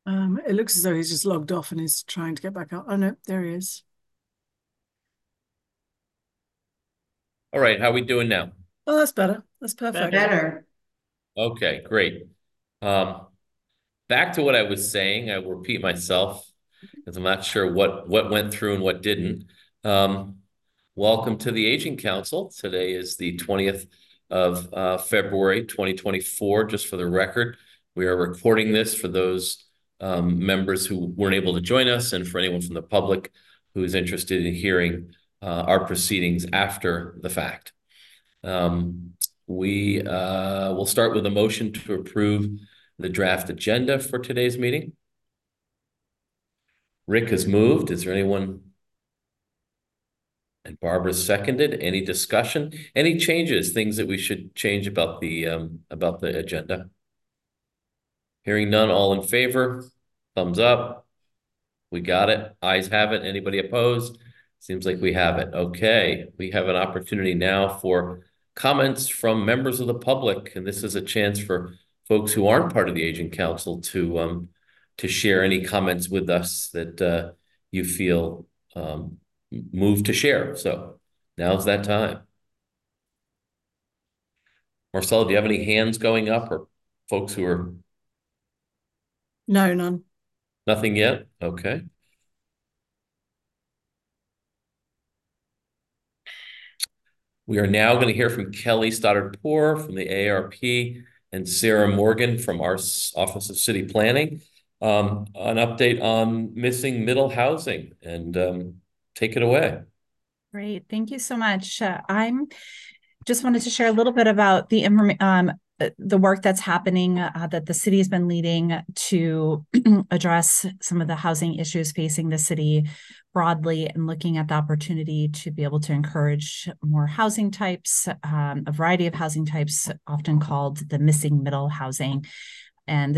It looks as though he's just logged off and is trying to get back up. Oh no, there he is. All right, how we doing now? Oh, that's better. That's perfect. Better. Okay, great. Um, Back to what I was saying, I will repeat myself because I'm not sure what went through and what didn't. Um, Welcome to the Aging Council. Today is the 20th of February, 2024. Just for the record, we are recording this for those members who weren't able to join us, and for anyone from the public who is interested in hearing our proceedings after the fact. Um, we will start with a motion to approve the draft agenda for today's meeting. Rick has moved. Is there anyone? And Barbara's seconded. Any discussion? Any changes? Things that we should change about the agenda? Hearing none. All in favor? Thumbs up. We got it. Ayes have it. Anybody opposed? Seems like we have it. Okay. We have an opportunity now for comments from members of the public, and this is a chance for folks who aren't part of the Aging Council to share any comments with us that you feel moved to share. So now's that time. Marcella, do you have any hands going up or folks who are No, none. nothing yet? Okay. We are now going to hear from Kelly Stoddard-Poor from the AARP and Sarah Morgan from our Office of City Planning. An update on missing middle housing, and take it away. Great. Thank you so much. I'm just wanted to share a little bit about the work that's happening that the city has been leading to address some of the housing issues facing the city broadly, and looking at the opportunity to be able to encourage more housing types, a variety of housing types, often called the missing middle housing. And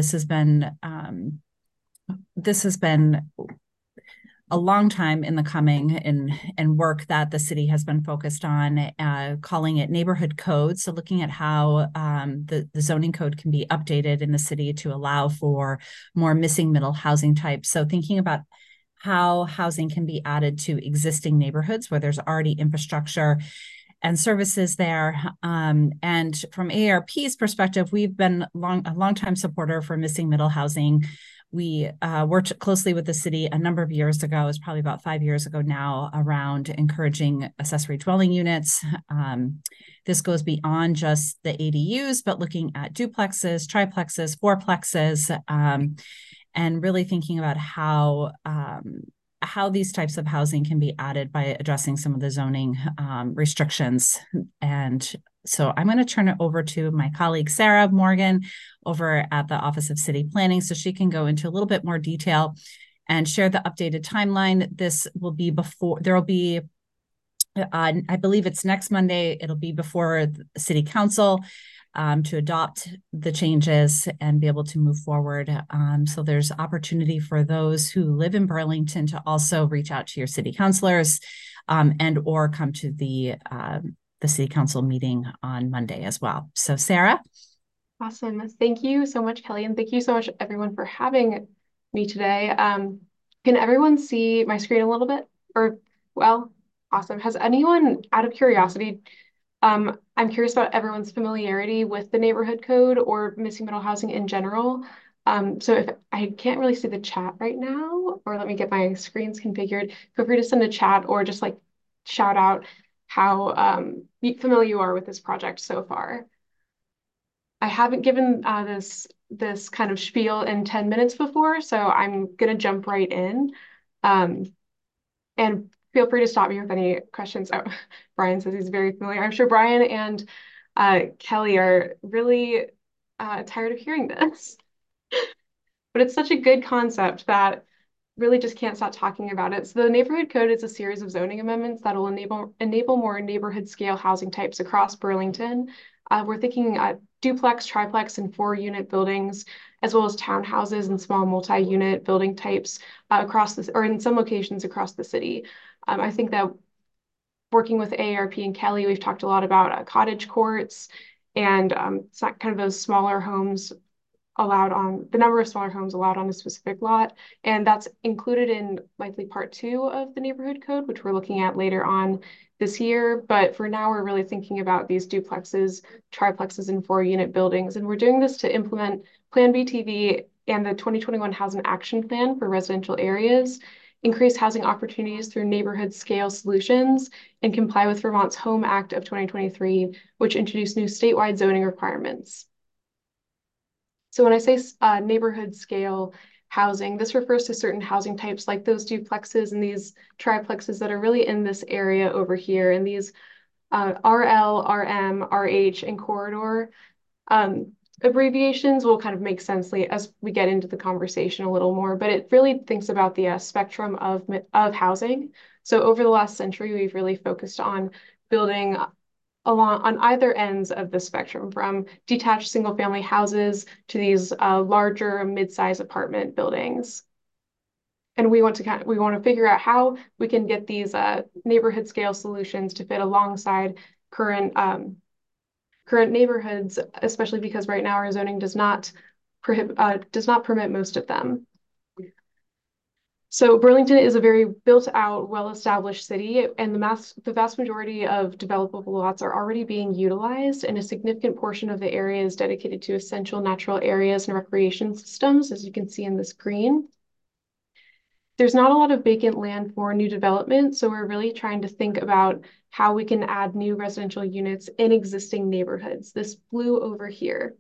this has been a long time in the coming, and work that the city has been focused on, calling it neighborhood codes. So looking at how the zoning code can be updated in the city to allow for more missing middle housing types. So thinking about how housing can be added to existing neighborhoods where there's already infrastructure and services there. And from AARP's perspective, we've been a long time supporter for missing middle housing. We worked closely with the city a number of years ago, it's probably about 5 years ago now, around encouraging accessory dwelling units. This goes beyond just the ADUs, but looking at duplexes, triplexes, fourplexes, and really thinking about how these types of housing can be added by addressing some of the zoning restrictions. And so I'm going to turn it over to my colleague, Sarah Morgan, over at the Office of City Planning, so she can go into a little bit more detail and share the updated timeline. This will be there will be, I believe it's next Monday, it'll be before the City Council to adopt the changes and be able to move forward. So there's opportunity for those who live in Burlington to also reach out to your city councilors, and or come to the city council meeting on Monday as well. So Sarah. Awesome. Thank you so much, Kelly. And thank you so much, everyone, for having me today. Can everyone see my screen a little bit? Well, awesome. Has anyone, out of curiosity, I'm curious about everyone's familiarity with the neighborhood code or missing middle housing in general. So if I can't really see the chat right now, or let me get my screens configured, feel free to send a chat or just like shout out how familiar you are with this project so far. I haven't given this kind of spiel in 10 minutes before, so I'm gonna jump right in. Um, and feel free to stop me with any questions. Oh, Brian says he's very familiar. I'm sure Brian and Kelly are really tired of hearing this. But it's such a good concept that really just can't stop talking about it. So the neighborhood code is a series of zoning amendments that will enable more neighborhood scale housing types across Burlington. We're thinking duplex, triplex, and 4-unit buildings, as well as townhouses and small multi-unit building types across this, or in some locations across the city. I think that working with AARP and Kelly, we've talked a lot about cottage courts and kind of those smaller homes allowed on the number of smaller homes allowed on a specific lot. And that's included in likely part 2 of the neighborhood code, which we're looking at later on this year. But for now, we're really thinking about these duplexes, triplexes, and 4-unit buildings. And we're doing this to implement Plan BTV and the 2021 Housing Action Plan for residential areas, increase housing opportunities through neighborhood scale solutions, and comply with Vermont's Home Act of 2023, which introduced new statewide zoning requirements. So when I say neighborhood scale housing, this refers to certain housing types like those duplexes and these triplexes that are really in this area over here, and these RL, RM, RH, and corridor abbreviations will kind of make sense as we get into the conversation a little more, but it really thinks about the spectrum of housing. So over the last century, we've really focused on building on either ends of the spectrum, from detached single-family houses to these larger mid-size apartment buildings. And we want to figure out how we can get these neighborhood scale solutions to fit alongside current neighborhoods, especially because right now our zoning does not permit most of them. So Burlington is a very built-out, well-established city, and the vast majority of developable lots are already being utilized, and a significant portion of the area is dedicated to essential natural areas and recreation systems, as you can see in this green. There's not a lot of vacant land for new development, so we're really trying to think about how we can add new residential units in existing neighborhoods. This blue over here.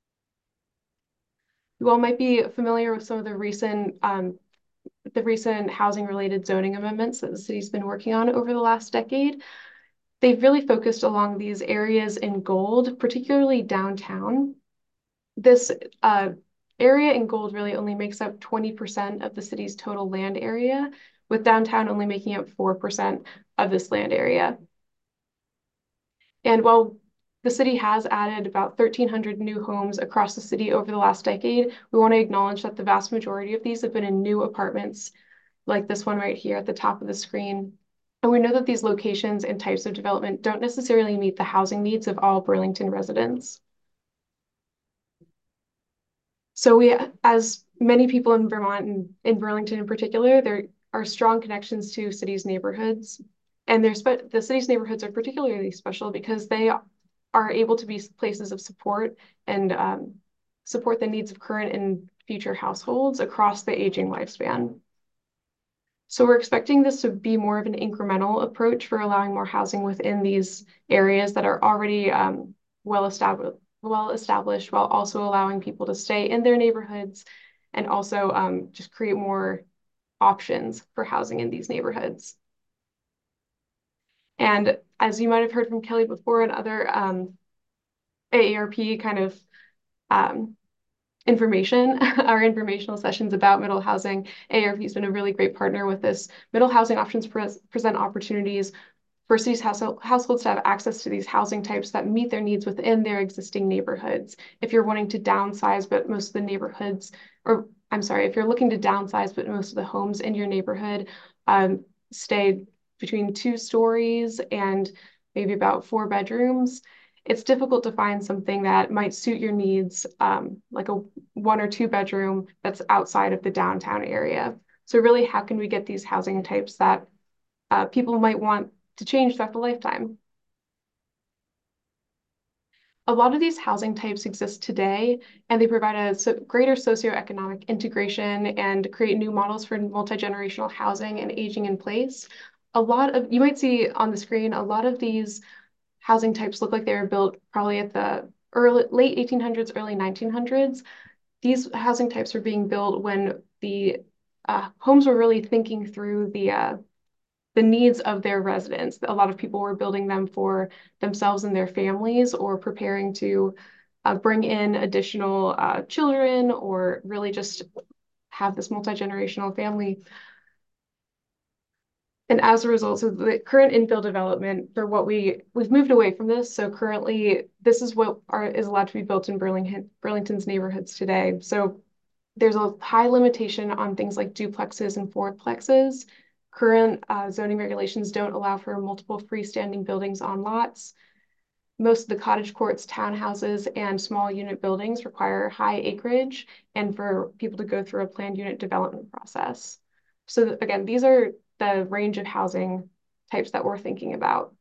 You all might be familiar with some of the recent housing-related zoning amendments that the city's been working on over the last decade. They've really focused along these areas in gold, particularly downtown. This area in gold really only makes up 20% of the city's total land area, with downtown only making up 4% of this land area. And while the city has added about 1,300 new homes across the city over the last decade, we want to acknowledge that the vast majority of these have been in new apartments like this one right here at the top of the screen. And we know that these locations and types of development don't necessarily meet the housing needs of all Burlington residents. So as many people in Vermont and in Burlington in particular, there are strong connections to city's neighborhoods. And the city's neighborhoods are particularly special because they are able to be places of support and support the needs of current and future households across the aging lifespan. So we're expecting this to be more of an incremental approach for allowing more housing within these areas that are already well established, while also allowing people to stay in their neighborhoods and also just create more options for housing in these neighborhoods. And as you might have heard from Kelly before and other AARP kind of information, our informational sessions about middle housing, AARP has been a really great partner with this. Middle housing options present opportunities for cities households to have access to these housing types that meet their needs within their existing neighborhoods. If you're wanting to downsize, but most of the neighborhoods, or I'm sorry, if you're looking to downsize, but most of the homes in your neighborhood stay between 2 stories and maybe about 4 bedrooms, it's difficult to find something that might suit your needs, like a 1 or 2 bedroom that's outside of the downtown area. So really, how can we get these housing types that people might want to change throughout the lifetime? A lot of these housing types exist today, and they provide a greater socioeconomic integration and create new models for multi-generational housing and aging in place. You might see on the screen, a lot of these housing types look like they were built probably at the late 1800s, early 1900s. These housing types were being built when the homes were really thinking through the needs of their residents. A lot of people were building them for themselves and their families, or preparing to bring in additional children, or really just have this multi-generational family. And as a result of the current infill development for what we've moved away from this. So currently, this is what is allowed to be built in Burlington's neighborhoods today. So there's a high limitation on things like duplexes and fourplexes. Current zoning regulations don't allow for multiple freestanding buildings on lots. most of the cottage courts, townhouses, and small unit buildings require high acreage and for people to go through a planned unit development process. So again, these are the range of housing types that we're thinking about.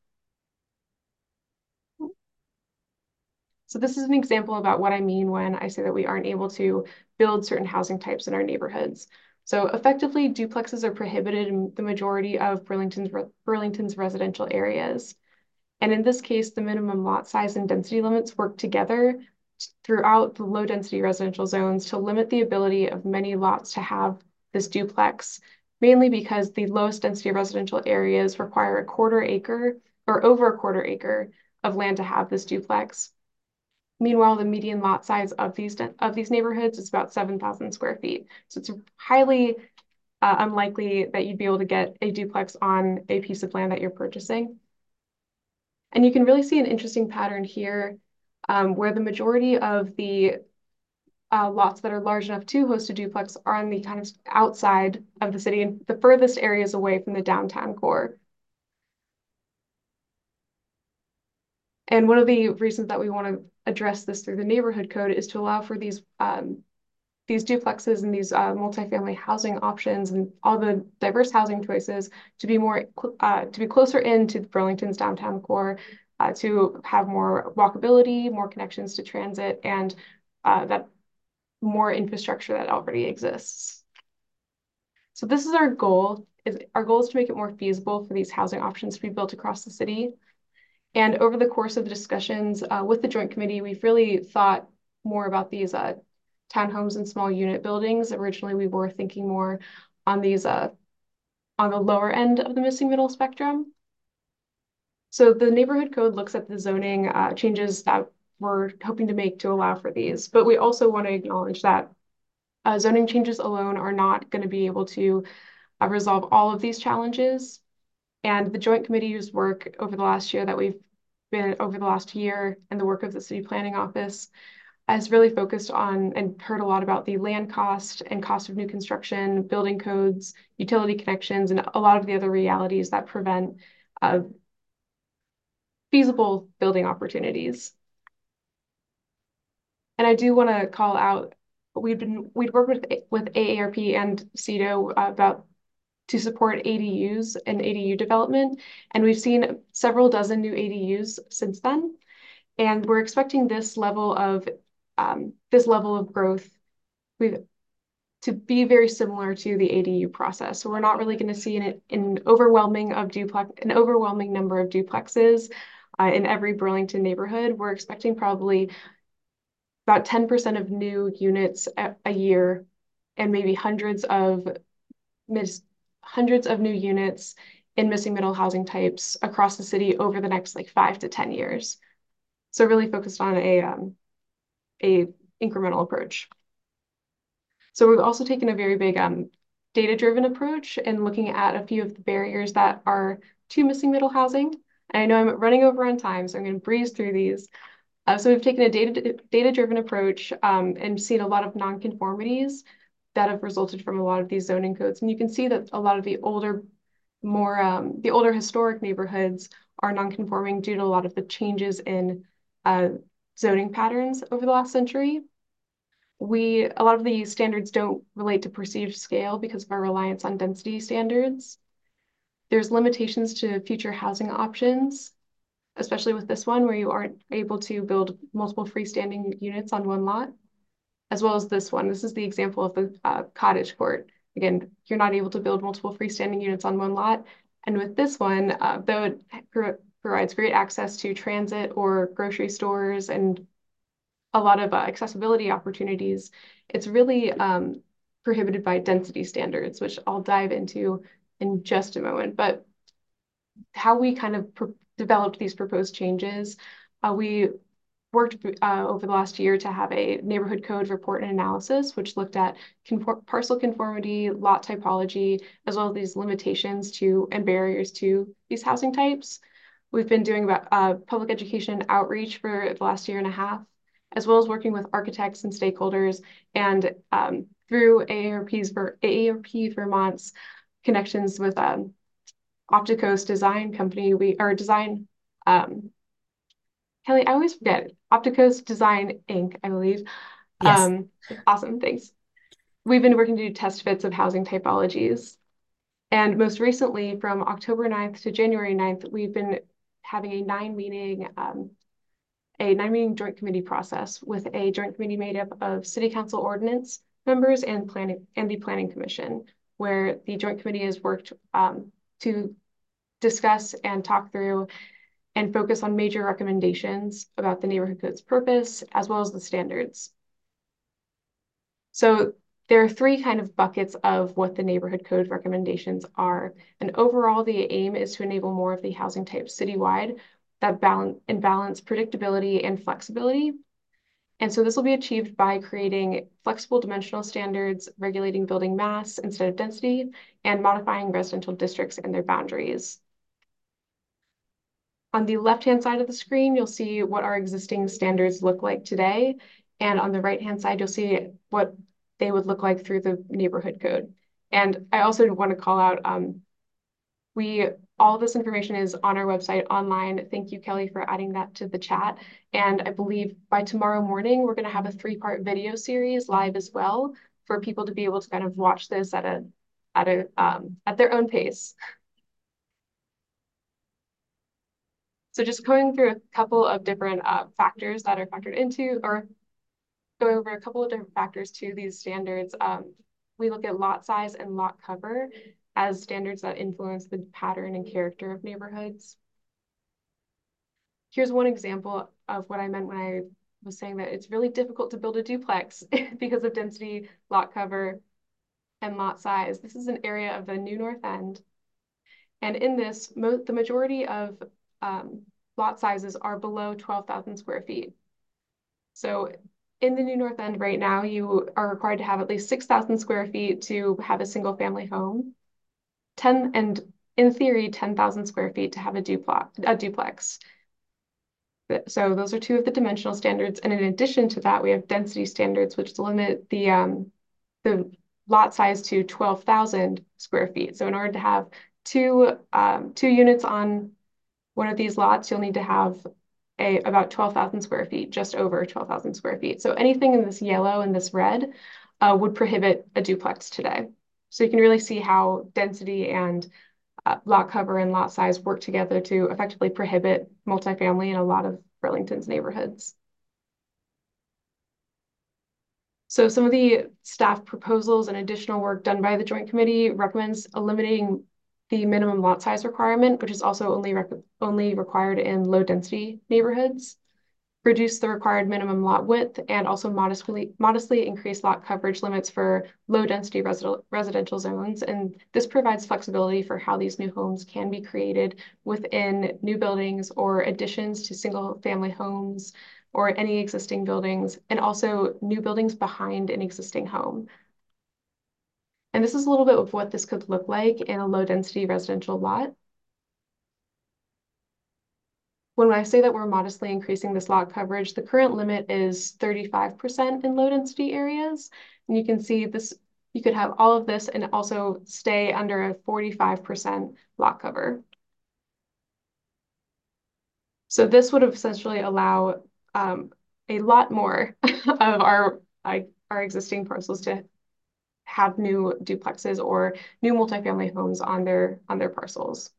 So this is an example about what I mean when I say that we aren't able to build certain housing types in our neighborhoods. So effectively, duplexes are prohibited in the majority of Burlington's residential areas. And in this case, the minimum lot size and density limits work together throughout the low density residential zones to limit the ability of many lots to have this duplex, mainly because the lowest density residential areas require a quarter acre or over a quarter acre of land to have this duplex. Meanwhile, the median lot size of these neighborhoods is about 7,000 square feet. So it's highly unlikely that you'd be able to get a duplex on a piece of land that you're purchasing. And you can really see an interesting pattern here where the majority of the lots that are large enough to host a duplex are on the kind of outside of the city and the furthest areas away from the downtown core. And one of the reasons that we want to address this through the neighborhood code is to allow for these duplexes and these multifamily housing options and all the diverse housing choices to be more to be closer into Burlington's downtown core, to have more walkability, more connections to transit, and that more infrastructure that already exists. So this is our goal. Our goal is to make it more feasible for these housing options to be built across the city. And over the course of the discussions with the Joint Committee, we've really thought more about these townhomes and small unit buildings. Originally, we were thinking more on these on the lower end of the missing middle spectrum. So the neighborhood code looks at the zoning changes that we're hoping to make to allow for these, but we also want to acknowledge that zoning changes alone are not going to be able to resolve all of these challenges. And the Joint Committee's work over the last year over the last year and the work of the City Planning Office has really focused on and heard a lot about the land cost and cost of new construction, building codes, utility connections, and a lot of the other realities that prevent feasible building opportunities. And I do want to call out, we'd worked with AARP and CEDO about to support ADUs and ADU development, and we've seen several dozen new ADUs since then. And we're expecting this level of growth to be very similar to the ADU process. So we're not really going to see an overwhelming number of duplexes in every Burlington neighborhood. We're expecting probably about 10% of new units a year, and maybe hundreds of new units in missing middle housing types across the city over the next 5 to 10 years. So really focused on a incremental approach. So we've also taken a very big data-driven approach and looking at a few of the barriers that are to missing middle housing. And I know I'm running over on time, so I'm going to breeze through these. So we've taken a data-driven approach and seen a lot of nonconformities that have resulted from a lot of these zoning codes. And you can see that a lot of the older historic neighborhoods are nonconforming due to a lot of the changes in zoning patterns over the last century. A lot of the standards don't relate to perceived scale because of our reliance on density standards. There's limitations to future housing options, especially with this one where you aren't able to build multiple freestanding units on one lot, as well as this one. This is the example of the cottage court. Again, you're not able to build multiple freestanding units on one lot. And with this one, though it provides great access to transit or grocery stores and a lot of accessibility opportunities, it's really prohibited by density standards, which I'll dive into in just a moment. But how we kind of developed these proposed changes, we worked over the last year to have a neighborhood code report and analysis, which looked at parcel conformity, lot typology, as well as these limitations to and barriers to these housing types. We've been doing about public education outreach for the last year and a half, as well as working with architects and stakeholders, and through AARP Vermont's connections with Opticos Design Company, Kelly, I always forget. Opticos Design Inc., I believe. Yes. Awesome, thanks. We've been working to do test fits of housing typologies. And most recently, from October 9th to January 9th, we've been having a nine-meeting joint committee process with a joint committee made up of City Council ordinance members and the Planning Commission, where the joint committee has worked to discuss and talk through and focus on major recommendations about the neighborhood code's purpose, as well as the standards. So there are three kind of buckets of what the neighborhood code recommendations are. And overall, the aim is to enable more of the housing types citywide that balance predictability and flexibility. And so this will be achieved by creating flexible dimensional standards, regulating building mass instead of density, and modifying residential districts and their boundaries. On the left-hand side of the screen, you'll see what our existing standards look like today. And on the right-hand side, you'll see what they would look like through the neighborhood code. And I also want to call out, all of this information is on our website online. Thank you, Kelly, for adding that to the chat. And I believe by tomorrow morning, we're going to have a 3-part video series live as well for people to be able to kind of watch this at their own pace. So just going through a couple of different factors that are factored into, or going over a couple of different factors to these standards. We look at lot size and lot cover as standards that influence the pattern and character of neighborhoods. Here's one example of what I meant when I was saying that it's really difficult to build a duplex because of density, lot cover, and lot size. This is an area of the New North End. And in this, the majority of lot sizes are below 12,000 square feet. So in the New North End right now, you are required to have at least 6,000 square feet to have a single family home. And in theory, 10,000 square feet to have a duplex. So those are two of the dimensional standards. And in addition to that, we have density standards, which limit the lot size to 12,000 square feet. So in order to have two units on one of these lots, you'll need to have about 12,000 square feet, just over 12,000 square feet. So anything in this yellow and this red would prohibit a duplex today. So you can really see how density and lot cover and lot size work together to effectively prohibit multifamily in a lot of Burlington's neighborhoods. So some of the staff proposals and additional work done by the Joint Committee recommends eliminating the minimum lot size requirement, which is also only required in low density neighborhoods, reduce the required minimum lot width, and also modestly increase lot coverage limits for low density residential zones. And this provides flexibility for how these new homes can be created within new buildings or additions to single family homes or any existing buildings, and also new buildings behind an existing home. And this is a little bit of what this could look like in a low density residential lot. When I say that we're modestly increasing this lot coverage, the current limit is 35% in low density areas. And you can see this, you could have all of this and also stay under a 45% lot cover. So this would essentially allow a lot more of our existing parcels to have new duplexes or new multifamily homes on their parcels.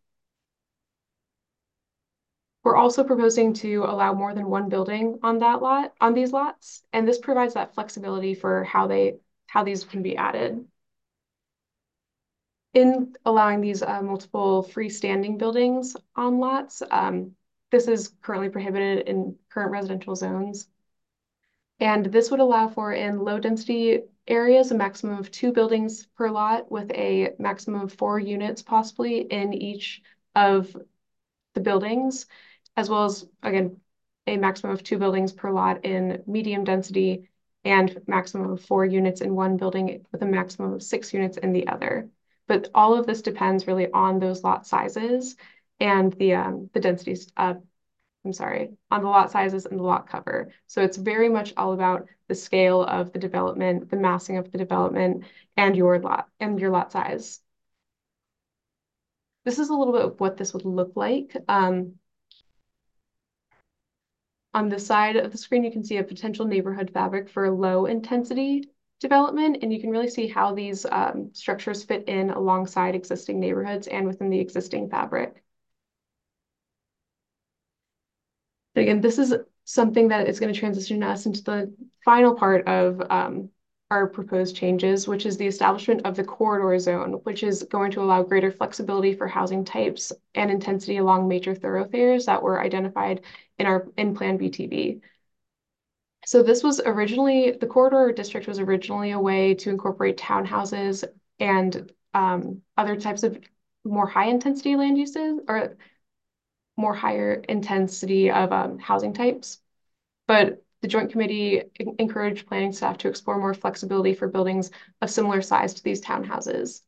We're also proposing to allow more than one building on these lots, and this provides that flexibility for how these can be added. In allowing these multiple freestanding buildings on lots, this is currently prohibited in current residential zones. And this would allow for, in low density areas, a maximum of 2 buildings per lot with a maximum of 4 units possibly in each of the buildings, as well as, again, a maximum of 2 buildings per lot in medium density and maximum of 4 units in one building with a maximum of 6 units in the other. But all of this depends really on those lot sizes and the densities, on the lot sizes and the lot cover. So it's very much all about the scale of the development, the massing of the development, and your lot size. This is a little bit of what this would look like. on this side of the screen, you can see a potential neighborhood fabric for low intensity development, and you can really see how these structures fit in alongside existing neighborhoods and within the existing fabric. But again, this is something that is going to transition us into the final part of our proposed changes, which is the establishment of the corridor zone, which is going to allow greater flexibility for housing types and intensity along major thoroughfares that were identified in Plan BTV. So this was originally, the corridor district was originally a way to incorporate townhouses and other types of more high intensity land uses, or more higher intensity of housing types. But the Joint Committee encouraged planning staff to explore more flexibility for buildings of similar size to these townhouses.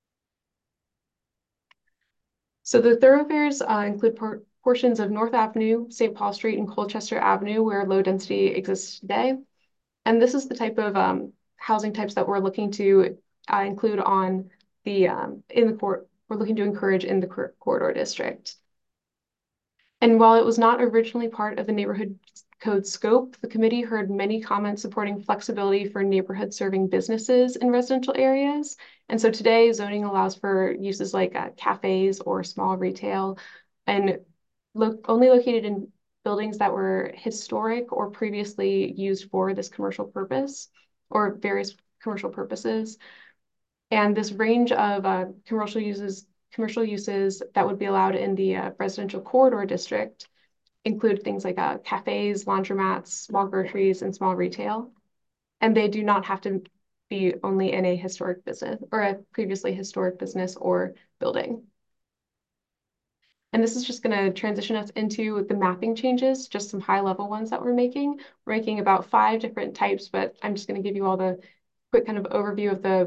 So the thoroughfares include portions of North Avenue, St. Paul Street, and Colchester Avenue where low density exists today. And this is the type of housing types that we're looking to include on the we're looking to encourage in the corridor district. And while it was not originally part of the neighborhood code scope, the committee heard many comments supporting flexibility for neighborhood serving businesses in residential areas. And so today zoning allows for uses like cafes or small retail, and only located in buildings that were historic or previously used for this commercial purpose or various commercial purposes. And this range of commercial uses that would be allowed in the residential corridor district include things like cafes, laundromats, small groceries, and small retail. And they do not have to be only in a historic business or a previously historic business or building. And this is just going to transition us into the mapping changes, just some high level ones that we're making. We're making about 5 different types, but I'm just going to give you all the quick kind of overview of the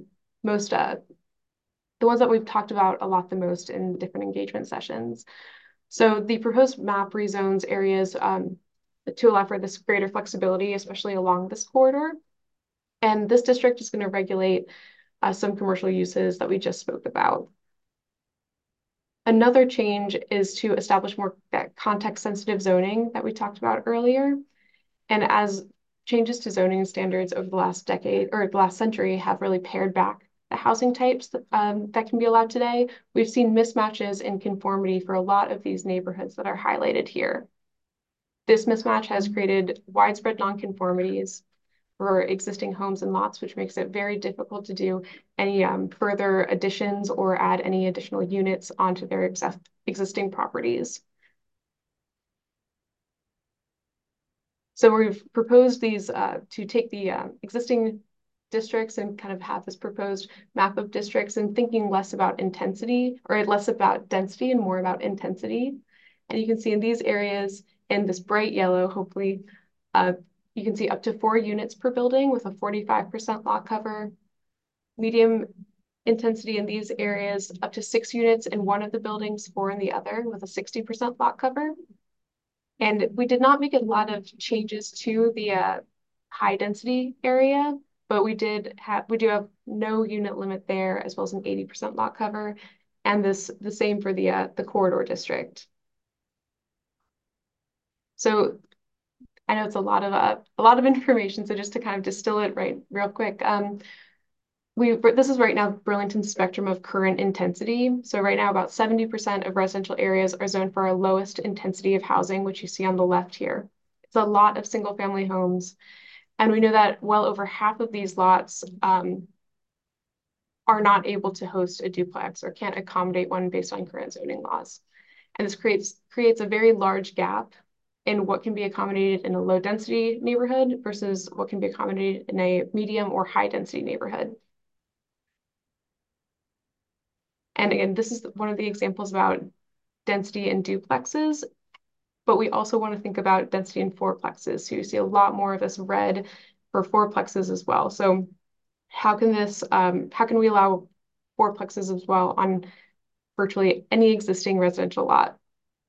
the ones that we've talked about a lot the most in different engagement sessions. So the proposed map rezones areas to allow for this greater flexibility, especially along this corridor. And this district is going to regulate some commercial uses that we just spoke about. Another change is to establish more context-sensitive zoning that we talked about earlier. And as changes to zoning standards over the last decade or the last century have really pared back the housing types that can be allowed today, we've seen mismatches in conformity for a lot of these neighborhoods that are highlighted here. This mismatch has created widespread nonconformities for existing homes and lots, which makes it very difficult to do any further additions or add any additional units onto their existing properties. So we've proposed these to take the existing districts and kind of have this proposed map of districts and thinking less about intensity or less about density and more about intensity. And you can see in these areas in this bright yellow, hopefully, you can see up to 4 units per building with a 45% lot cover. Medium intensity in these areas, up to 6 units in one of the buildings, 4 in the other with a 60% lot cover. And we did not make a lot of changes to the high density area, but we do have no unit limit there, as well as an 80% lot cover, and the same for the corridor district. So I know it's a lot of information, so just to kind of distill it real quick, this is right now Burlington's spectrum of current intensity. So right now, about 70% of residential areas are zoned for our lowest intensity of housing, which you see on the left here. It's a lot of single family homes. And we know that well over half of these lots are not able to host a duplex or can't accommodate one based on current zoning laws. And this creates a very large gap in what can be accommodated in a low density neighborhood versus what can be accommodated in a medium or high density neighborhood. And again, this is one of the examples about density in duplexes, but we also want to think about density in fourplexes. So you see a lot more of this red for fourplexes as well. So how can we allow fourplexes as well on virtually any existing residential lot?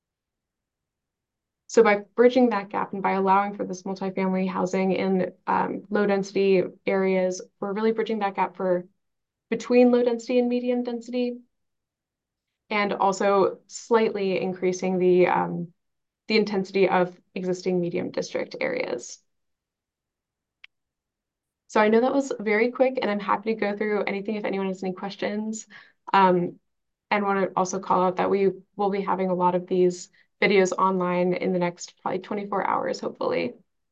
So by bridging that gap and by allowing for this multifamily housing in low density areas, we're really bridging that gap between low density and medium density, and also slightly increasing the the intensity of existing medium district areas. So I know that was very quick, and I'm happy to go through anything if anyone has any questions. And want to also call out that we will be having a lot of these videos online in the next probably 24 hours, hopefully.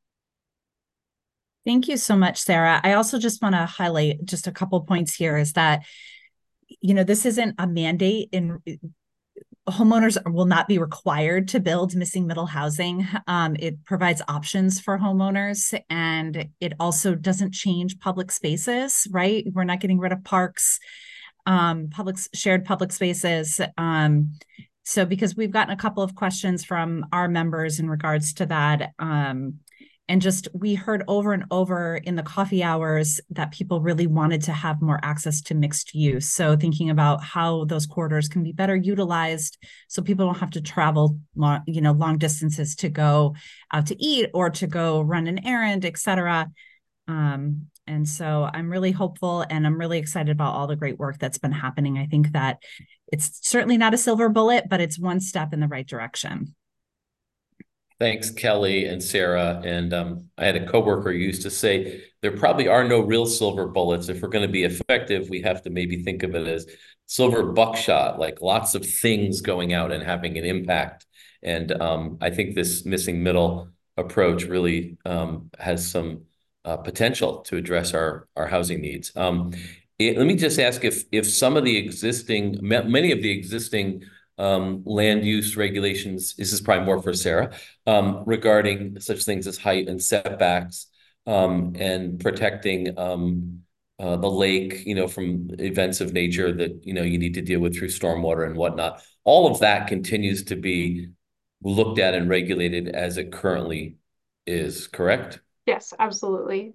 Thank you so much, Sarah. I also just want to highlight just a couple points here is that, this isn't a mandate in homeowners will not be required to build missing middle housing. It provides options for homeowners, and it also doesn't change public spaces, right? We're not getting rid of parks, shared public spaces. So because we've gotten a couple of questions from our members in regards to that, and just we heard over and over in the coffee hours that people really wanted to have more access to mixed use. So thinking about how those corridors can be better utilized so people don't have to travel long distances to go out to eat or to go run an errand, et cetera. And so I'm really hopeful, and I'm really excited about all the great work that's been happening. I think that it's certainly not a silver bullet, but it's one step in the right direction. Thanks, Kelly and Sarah. And I had a coworker who used to say, there probably are no real silver bullets. If we're going to be effective, we have to maybe think of it as silver buckshot, like lots of things going out and having an impact. And I think this missing middle approach really has some potential to address our housing needs. Let me just ask if some of the existing, many of the existing land use regulations, this is probably more for Sarah, regarding such things as height and setbacks, and protecting the lake, from events of nature that, you need to deal with through stormwater and whatnot. All of that continues to be looked at and regulated as it currently is, correct? Yes, absolutely.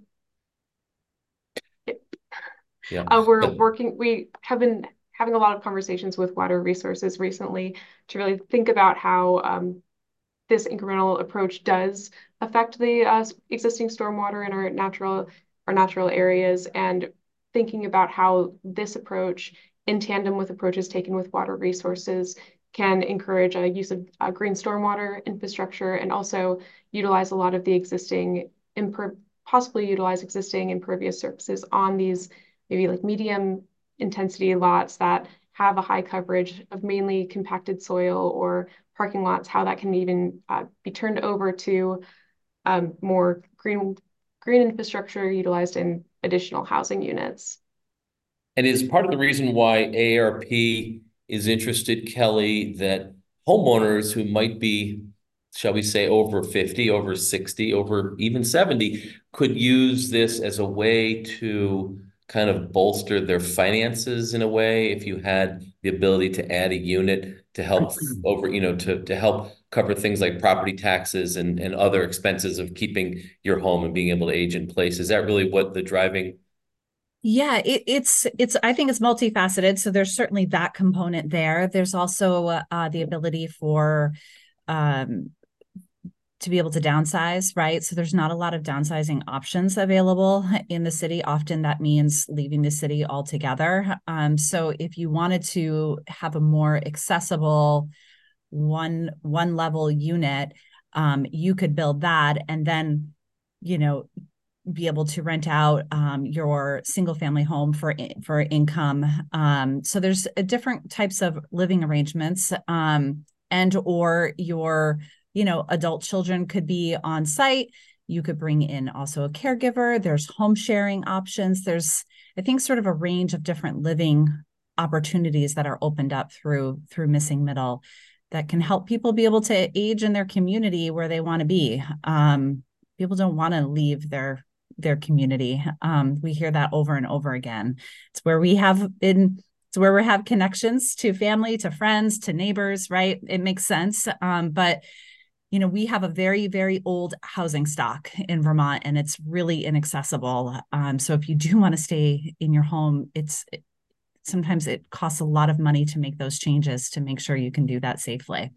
Yeah. We have been having a lot of conversations with Water Resources recently to really think about how this incremental approach does affect the existing stormwater in our natural areas, and thinking about how this approach, in tandem with approaches taken with Water Resources, can encourage a use of green stormwater infrastructure, and also utilize a lot of the possibly utilize existing impervious surfaces on these maybe like medium intensity lots that have a high coverage of mainly compacted soil, or parking lots, how that can even be turned over to more green infrastructure utilized in additional housing units. And is part of the reason why AARP is interested, Kelly, that homeowners who might be, shall we say, over 50, over 60, over even 70, could use this as a way to kind of bolster their finances in a way, if you had the ability to add a unit to help to help cover things like property taxes and other expenses of keeping your home and being able to age in place. Is that really what the driving? Yeah, it's I think it's multifaceted. So there's certainly that component there. There's also the ability for to be able to downsize, right? So there's not a lot of downsizing options available in the city. Often that means leaving the city altogether. So if you wanted to have a more accessible one level unit, you could build that, and then, be able to rent out your single family home for income. So there's different types of living arrangements, and or your adult children could be on site. You could bring in also a caregiver. There's home sharing options. There's, I think, sort of a range of different living opportunities that are opened up through Missing Middle that can help people be able to age in their community where they want to be. People don't want to leave their community. We hear that over and over again. It's where we have connections to family, to friends, to neighbors, right? It makes sense. But we have a very, very old housing stock in Vermont, and it's really inaccessible. So if you do want to stay in your home, sometimes it costs a lot of money to make those changes to make sure you can do that safely.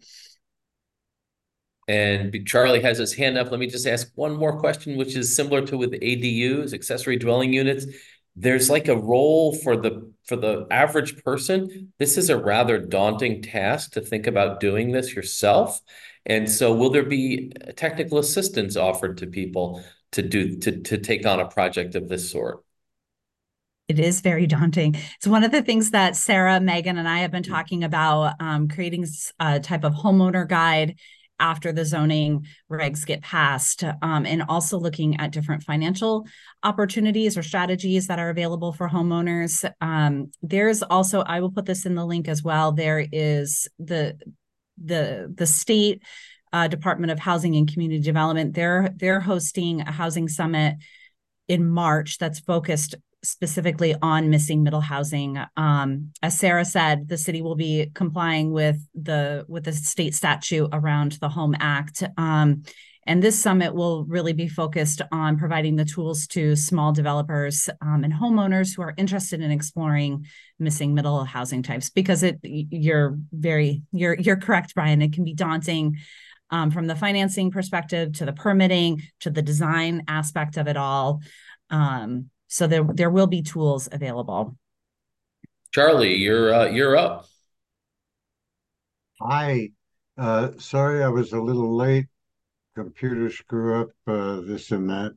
And Charlie has his hand up. Let me just ask one more question, which is similar to with ADUs, accessory dwelling units. There's like a role for the average person. This is a rather daunting task to think about doing this yourself. And so will there be technical assistance offered to people to take on a project of this sort? It is very daunting. It's one of the things that Sarah, Megan, and I have been talking about, creating a type of homeowner guide after the zoning regs get passed, and also looking at different financial opportunities or strategies that are available for homeowners. There's also, I will put this in the link as well, there is the state Department of Housing and Community Development. They're hosting a housing summit in March that's focused specifically on missing middle housing. As Sarah said, the city will be complying with the state statute around the Home Act. And this summit will really be focused on providing the tools to small developers and homeowners who are interested in exploring missing middle housing types, because you're correct, Brian. It can be daunting from the financing perspective to the permitting to the design aspect of it all. So there will be tools available. Charlie, you're up. Hi, sorry I was a little late. Computer screw up, this and that.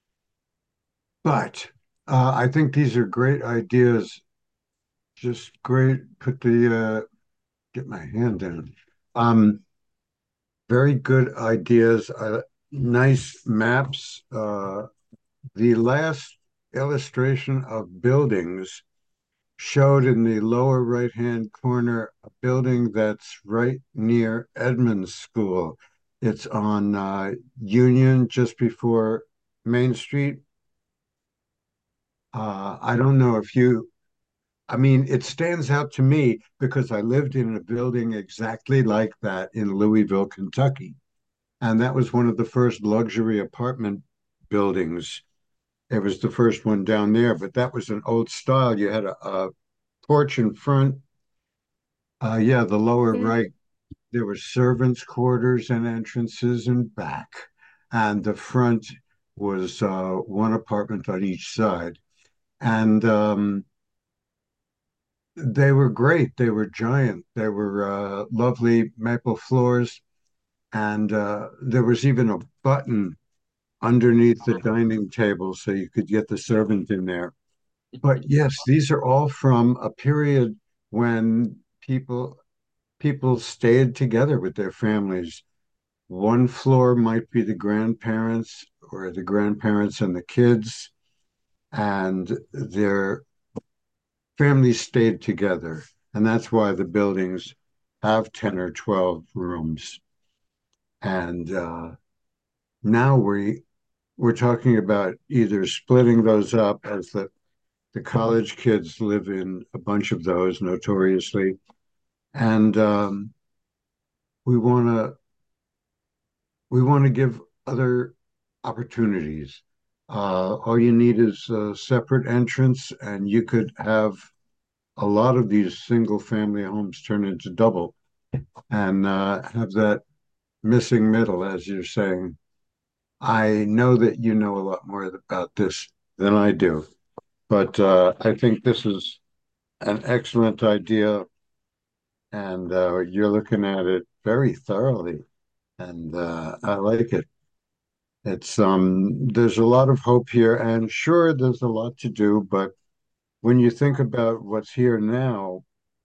But I think these are great ideas. Just great. Get my hand down. Um, Very good ideas. Nice maps. The last illustration of buildings showed in the lower right-hand corner a building that's right near Edmonds School. It's on Union, just before Main Street. I don't know if I mean, it stands out to me because I lived in a building exactly like that in Louisville, Kentucky. And that was one of the first luxury apartment buildings. It was the first one down there, but that was an old style. You had a porch in front. Yeah, the lower right, there were servants' quarters and entrances and back. And the front was one apartment on each side. And they were great. They were giant. They were lovely maple floors. And there was even a button underneath the dining table so you could get the servant in there. But yes, these are all from a period when people stayed together with their families. One floor might be the grandparents or the grandparents and the kids, and their families stayed together. And that's why the buildings have 10 or 12 rooms. And now we're talking about either splitting those up, as the college kids live in a bunch of those notoriously, and we want to we want to give other opportunities. All you need is a separate entrance, and you could have a lot of these single family homes turn into double and have that missing middle, as you're saying. I know that you know a lot more about this than I do, but I think this is an excellent idea, and you're looking at it very thoroughly, and I like it. It's there's a lot of hope here, and sure, there's a lot to do, but when you think about what's here now,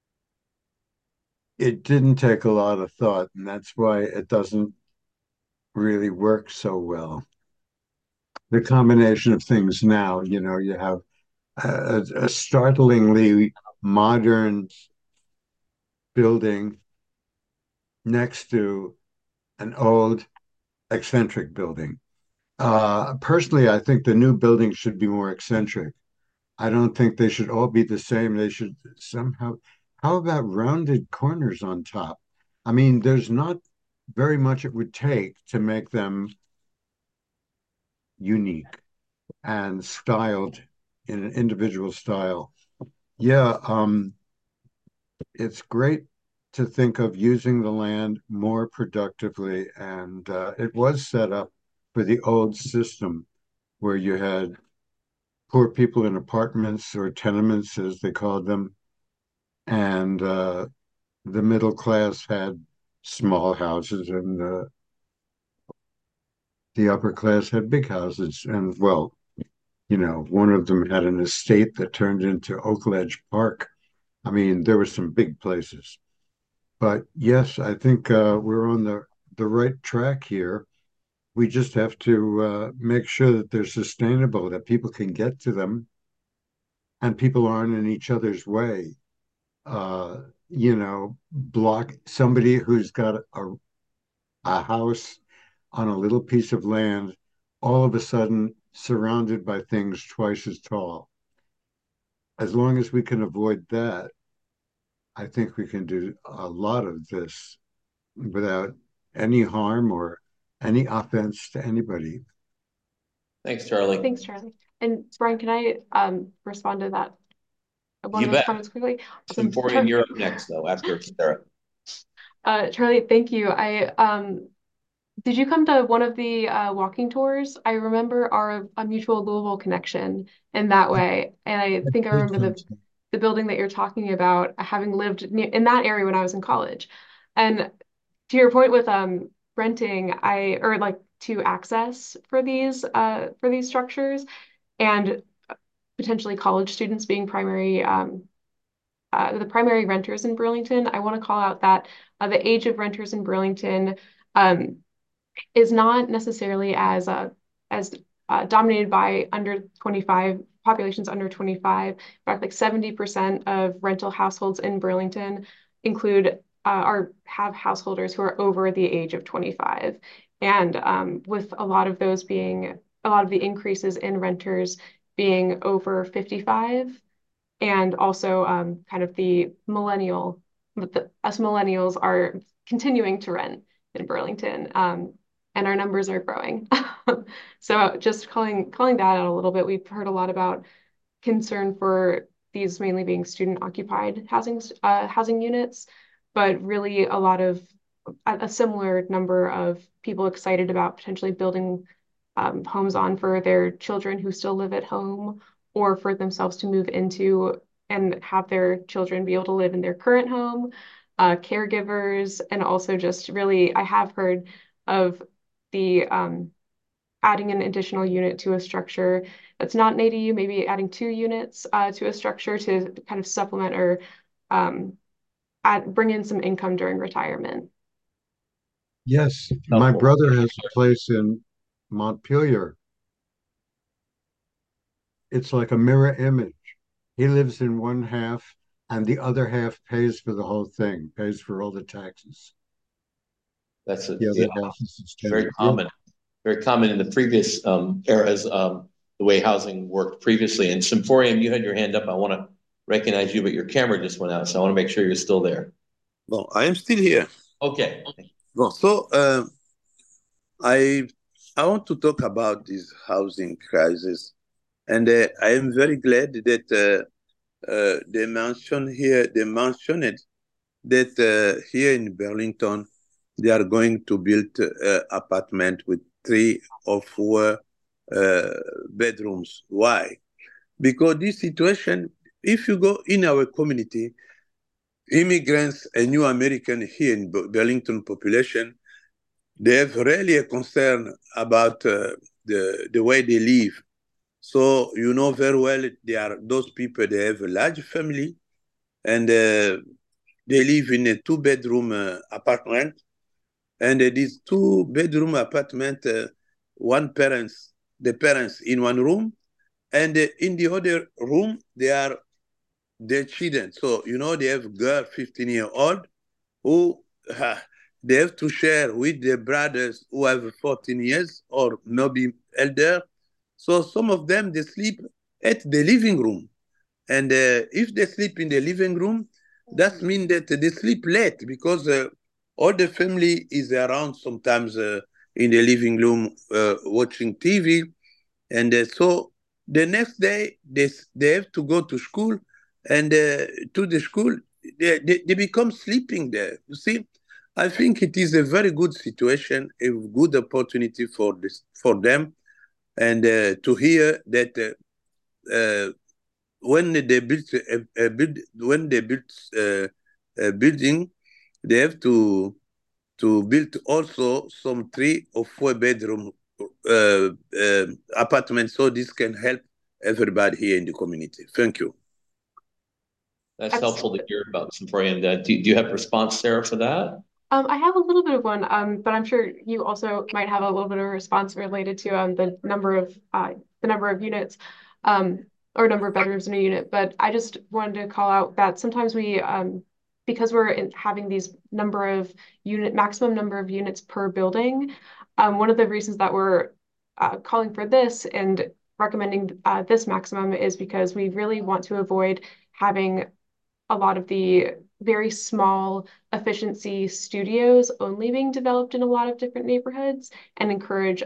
it didn't take a lot of thought, and that's why it doesn't really work so well. The combination of things now, you have a startlingly modern building next to an old eccentric building. Personally, I think the new buildings should be more eccentric. I don't think they should all be the same. They should somehow, how about rounded corners on top? I mean, there's not very much it would take to make them unique and styled in an individual style. Yeah, it's great to think of using the land more productively. And it was set up for the old system where you had poor people in apartments or tenements, as they called them, and the middle class had small houses, and the upper class had big houses. And well, one of them had an estate that turned into Oakledge Park. I mean, there were some big places. But yes, I think we're on the right track here. We just have to make sure that they're sustainable, that people can get to them, and people aren't in each other's way. Uh, Block somebody who's got a house on a little piece of land, all of a sudden surrounded by things twice as tall. As long as we can avoid that, I think we can do a lot of this without any harm or any offense to anybody. Thanks, Charlie. Thanks, Charlie. And Brian, can I respond to that? One You of those bet. comments quickly. Symphorian, you're up next, though, after Sarah. Charlie, thank you. Did you come to one of the walking tours? I remember a mutual Louisville connection in that way, and I think I remember the building that you're talking about, having lived in that area when I was in college. And to your point with renting, or like to access for these structures, and potentially college students being the primary renters in Burlington, I want to call out that the age of renters in Burlington is not necessarily as dominated by under 25 populations under 25. In fact, like 70% of rental households in Burlington include or have householders who are over the age of 25. And with a lot of the increases in renters being over 55, and also kind of us millennials are continuing to rent in Burlington, and our numbers are growing. So just calling that out a little bit, we've heard a lot about concern for these mainly being student occupied housing units, but really a similar number of people excited about potentially building homes on for their children who still live at home, or for themselves to move into and have their children be able to live in their current home, caregivers, and also just really, I have heard of the adding an additional unit to a structure that's not an ADU, maybe adding 2 units to a structure to kind of supplement or bring in some income during retirement. Yes, my brother has a place in Montpelier. It's like a mirror image. He lives in one half, and the other half pays for the whole thing, pays for all the taxes. That's The other half is very common. Very common in the previous eras, the way housing worked previously. And Symphorian, you had your hand up. I want to recognize you, but your camera just went out, so I want to make sure you're still there. Well, I am still here. Okay. Well, so I want to talk about this housing crisis, and I am very glad that they mentioned that here in Burlington they are going to build apartment with 3 or 4 bedrooms. Why? Because this situation, if you go in our community, immigrants and new American here in Burlington population, they have really a concern about the way they live. So you know very well those people, they have a large family, and they live in a 2-bedroom apartment. And this 2-bedroom apartment, the parents in one room, and in the other room, they are their children. So, they have girl 15-year-old who they have to share with their brothers who have 14 years or maybe elder. So some of them, they sleep at the living room. And if they sleep in the living room, that means that they sleep late, because all the family is around sometimes in the living room watching TV. And so the next day, they have to go to school, and to the school, they become sleeping there. You see, I think it is a very good situation, a good opportunity for them, and to hear that when they build a building, they have to to build also some 3 or 4 bedroom apartments, so this can help everybody here in the community. Thank you. That's helpful to hear about, Symphorien. Do you have a response, Sarah, for that? I have a little bit of one, but I'm sure you also might have a little bit of a response related to the number of units, or number of bedrooms in a unit. But I just wanted to call out that sometimes we, because we're having these maximum number of units per building, one of the reasons that we're calling for this and recommending this maximum is because we really want to avoid having a lot of the very small efficiency studios only being developed in a lot of different neighborhoods, and encourage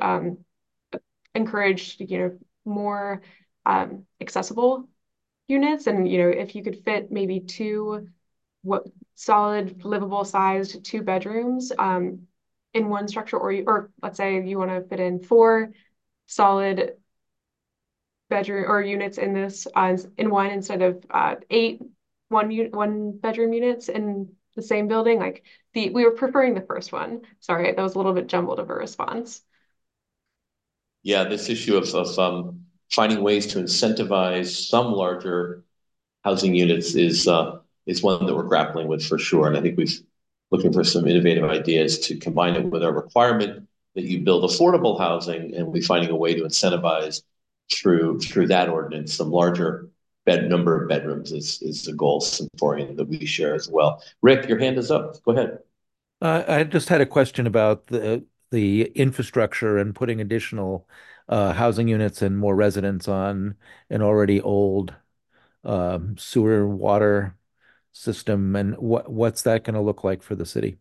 more accessible units. And if you could fit maybe 2 solid livable sized 2 bedrooms in one structure, or let's say you want to fit in 4 solid bedroom or units in this in one, instead of 8 one bedroom units in the same building. Like we were preferring the first one. Sorry, that was a little bit jumbled of a response. Yeah, this issue of finding ways to incentivize some larger housing units is one that we're grappling with for sure. And I think we're looking for some innovative ideas to combine it with our requirement that you build affordable housing, and we're finding a way to incentivize through that ordinance some larger number of bedrooms is a goal, Symphorien, that we share as well. Rick, your hand is up. Go ahead. I just had a question about the infrastructure and putting additional housing units and more residents on an already old sewer water system, and what's that going to look like for the city?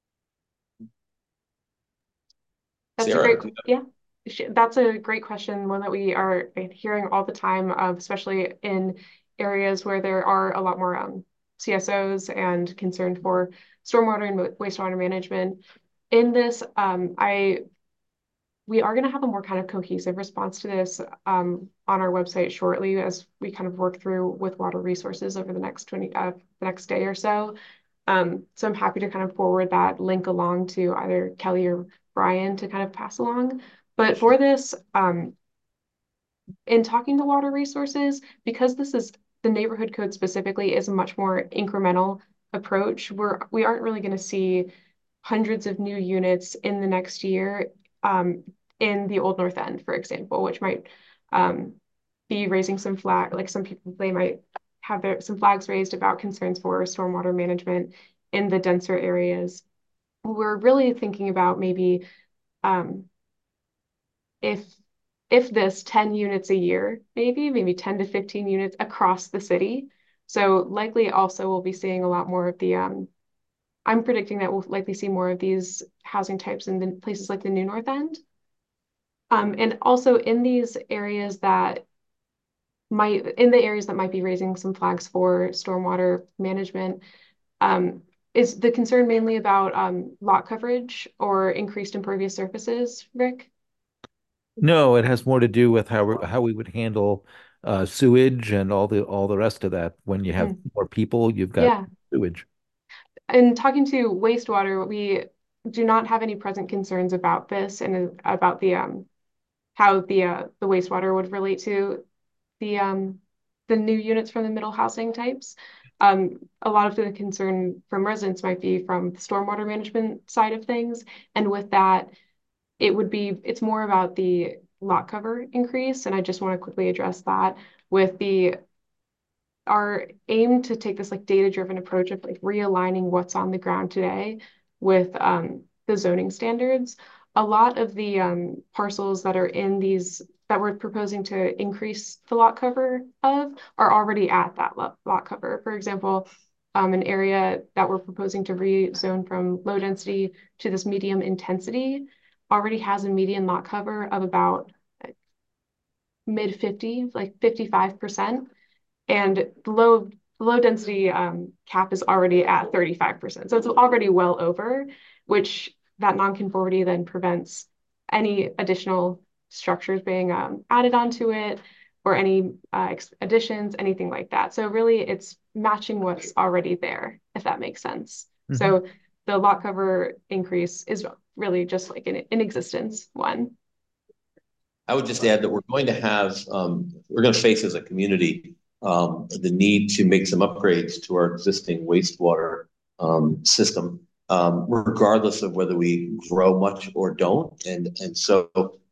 That's Sarah, that's a great question, one that we are hearing all the time, especially in areas where there are a lot more CSOs and concern for stormwater and wastewater management. In this, we are going to have a more kind of cohesive response to this on our website shortly, as we kind of work through with water resources over the next day or so. So I'm happy to kind of forward that link along to either Kelly or Brian to kind of pass along. But for this, in talking to water resources, because this is the neighborhood code specifically is a much more incremental approach, we aren't really going to see hundreds of new units in the next year in the Old North End, for example, which might be raising some flag, like some people, they might have some flags raised about concerns for stormwater management in the denser areas. We're really thinking about maybe if this 10 units a year, maybe 10 to 15 units across the city. So likely also we'll be seeing a lot more of the I'm predicting that we'll likely see more of these housing types in the places like the New North End. And also in these areas that might be raising some flags for stormwater management, is the concern mainly about lot coverage or increased impervious surfaces, Rick? No, it has more to do with how we would handle sewage and all the rest of that. When you have more people, you've got sewage. And talking to wastewater, we do not have any present concerns about this and about the how the wastewater would relate to the new units from the middle housing types. A lot of the concern from residents might be from the stormwater management side of things, and with that, it's more about the lot cover increase. And I just want to quickly address that with our aim to take this like data-driven approach of like realigning what's on the ground today with the zoning standards. A lot of the parcels that are in these that we're proposing to increase the lot cover of are already at that lot cover. For example, an area that we're proposing to rezone from low density to this medium intensity already has a median lot cover of about mid 50, like 55%. And the low density cap is already at 35%. So it's already well over, which that nonconformity then prevents any additional structures being added onto it or any additions, anything like that. So really it's matching what's already there, if that makes sense. So the lot cover increase is really just like an existence one. I would just add that we're going to face as a community the need to make some upgrades to our existing wastewater system, regardless of whether we grow much or don't. And so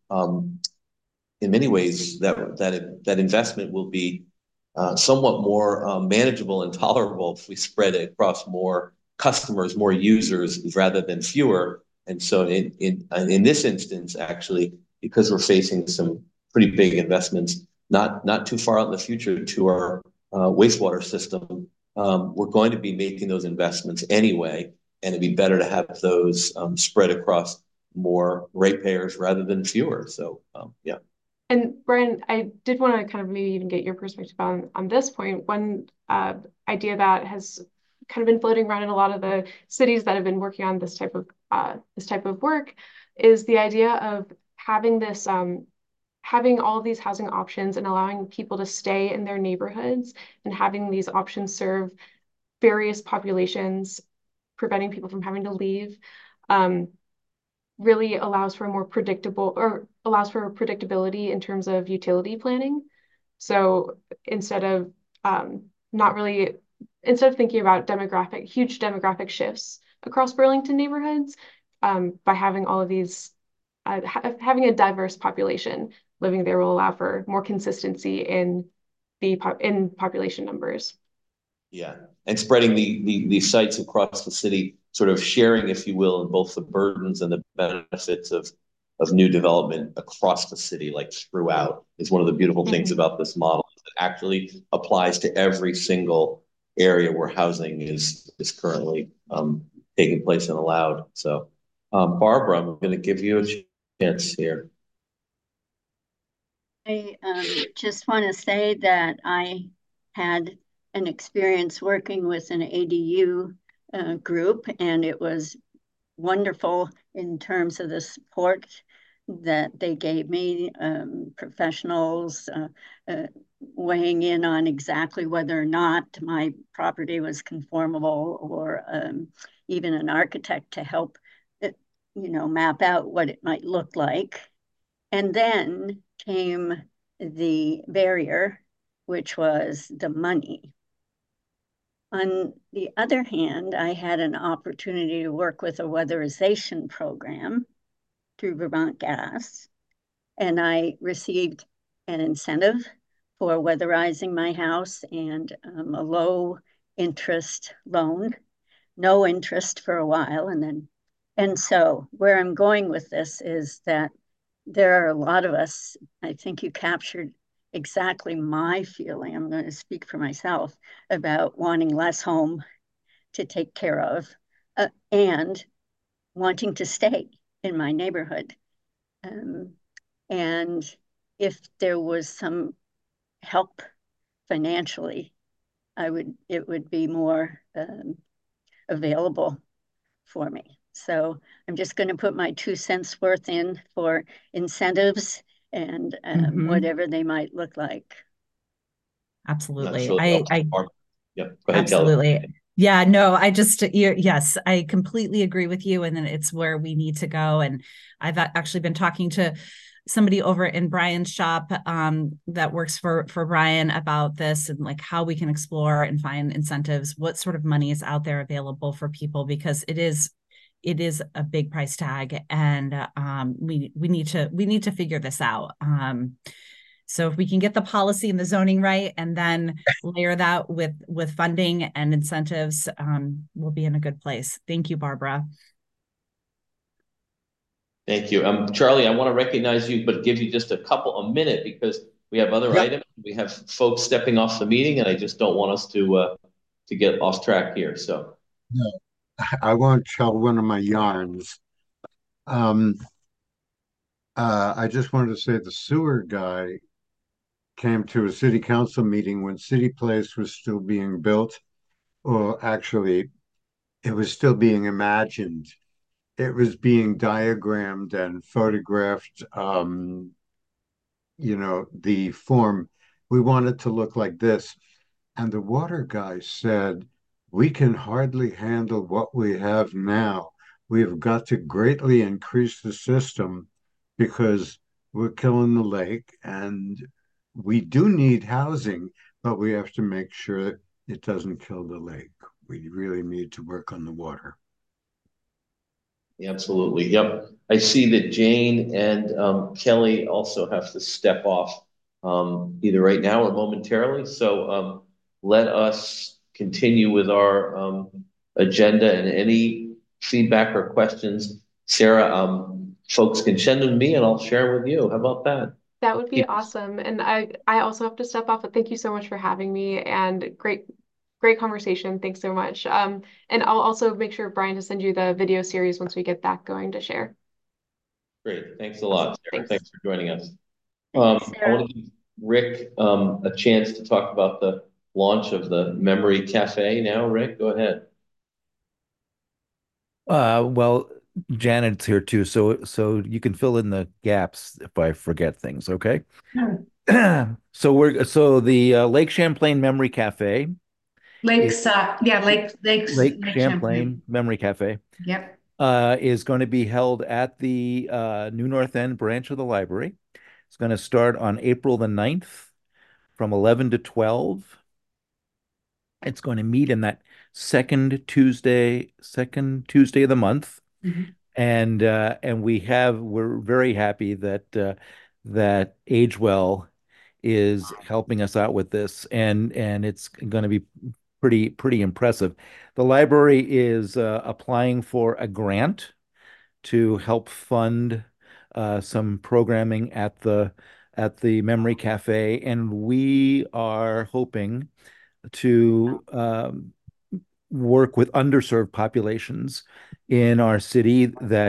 in many ways, that investment will be somewhat more manageable and tolerable if we spread it across more customers, more users, rather than fewer. And so in this instance, actually, because we're facing some pretty big investments, not too far out in the future to our wastewater system, we're going to be making those investments anyway, and it'd be better to have those spread across more ratepayers rather than fewer. So yeah. And Brian, I did want to kind of maybe even get your perspective on this point. One idea that has kind of been floating around in a lot of the cities that have been working on this type of work is the idea of having this having all of these housing options and allowing people to stay in their neighborhoods and having these options serve various populations, preventing people from having to leave. Really allows for predictability in terms of utility planning. So instead of thinking about huge demographic shifts across Burlington neighborhoods, by having all of these, having a diverse population living there will allow for more consistency in population numbers. Yeah, and spreading the sites across the city, sort of sharing, if you will, in both the burdens and the benefits of new development across the city, like throughout, is one of the beautiful things about this model. It actually applies to every single area where housing is currently taking place and allowed. So, Barbara, I'm going to give you a chance here. I just want to say that I had an experience working with an ADU group, and it was wonderful in terms of the support that they gave me, professionals weighing in on exactly whether or not my property was conformable, or even an architect to help map out what it might look like. And then came the barrier, which was the money. On the other hand, I had an opportunity to work with a weatherization program through Vermont Gas, and I received an incentive for weatherizing my house and a low interest loan, no interest for a while. And so where I'm going with this is that there are a lot of us, I think you captured exactly my feeling, I'm going to speak for myself, about wanting less home to take care of and wanting to stay in my neighborhood. And if there was some help financially, it would be more available for me. So I'm just going to put my 2 cents worth in for incentives and whatever they might look like. Absolutely. Really I yep. Go ahead, absolutely. Kelly. Yeah, no, yes, I completely agree with you. And then it's where we need to go. And I've actually been talking to somebody over in Brian's shop that works for Brian about this, and like how we can explore and find incentives, what sort of money is out there available for people, because it is a big price tag, and we need to figure this out. So if we can get the policy and the zoning right, and then layer that with funding and incentives, we'll be in a good place. Thank you, Barbara. Thank you. Charlie, I want to recognize you, but give you just a minute, because we have other items. We have folks stepping off the meeting, and I just don't want us to get off track here. So No, I won't tell one of my yarns. I just wanted to say the sewer guy came to a city council meeting when City Place was still being built, or actually, it was still being imagined. It was being diagrammed and photographed. The form, we want it to look like this. And the water guy said we can hardly handle what we have now. We have got to greatly increase the system because we're killing the lake and we do need housing, but we have to make sure it doesn't kill the lake. We really need to work on the water. Absolutely. Yep. I see that Jane and Kelly also have to step off either right now or momentarily. So let us continue with our agenda, and any feedback or questions, Sarah, folks can send them to me and I'll share with you. How about that? That would be awesome. And I also have to step off, but thank you so much for having me, and great conversation. Thanks so much. And I'll also make sure Brian to send you the video series once we get that going to share. Great. Thanks a lot, Sarah. Thanks. Thanks for joining us. Thanks, I Sarah. want to give Rick a chance to talk about the launch of the Memory Cafe now. Rick, go ahead. Well, Janet's here too, so you can fill in the gaps if I forget things, okay? So the Lake Champlain Memory Cafe, Lake Champlain Memory Cafe, Yep. is going to be held at the New North End branch of the library. It's going to start on April the 9th from 11 to 12. It's going to meet in that second Tuesday of the month. Mhm. And we're very happy that that Agewell is helping us out with this, and it's going to be pretty impressive. The library is applying for a grant to help fund some programming at the Memory Cafe, and we are hoping to work with underserved populations in our city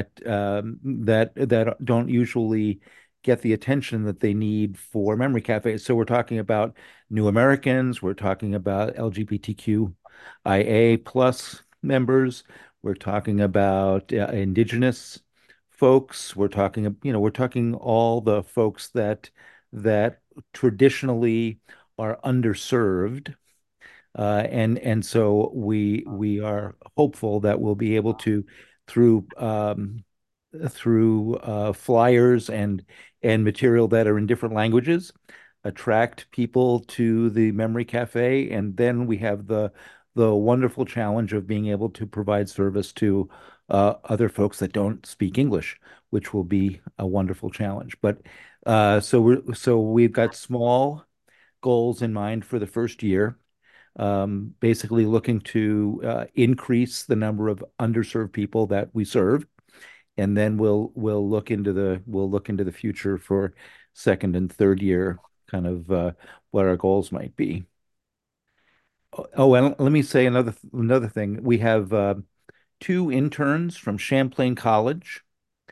that don't usually get the attention that they need for memory cafes. So we're talking about New Americans, we're talking about LGBTQIA plus members, we're talking about Indigenous folks, we're talking all the folks that traditionally are underserved, and so we are hopeful that we'll be able to, through flyers and material that are in different languages, attract people to the Memory Cafe. And then we have the wonderful challenge of being able to provide service to other folks that don't speak English, which will be a wonderful challenge. But so we've got small goals in mind for the first year, basically looking to increase the number of underserved people that we serve, and then we'll look into the future for second and third year, kind of what our goals might be. Oh, and let me say another thing. We have two interns from Champlain College,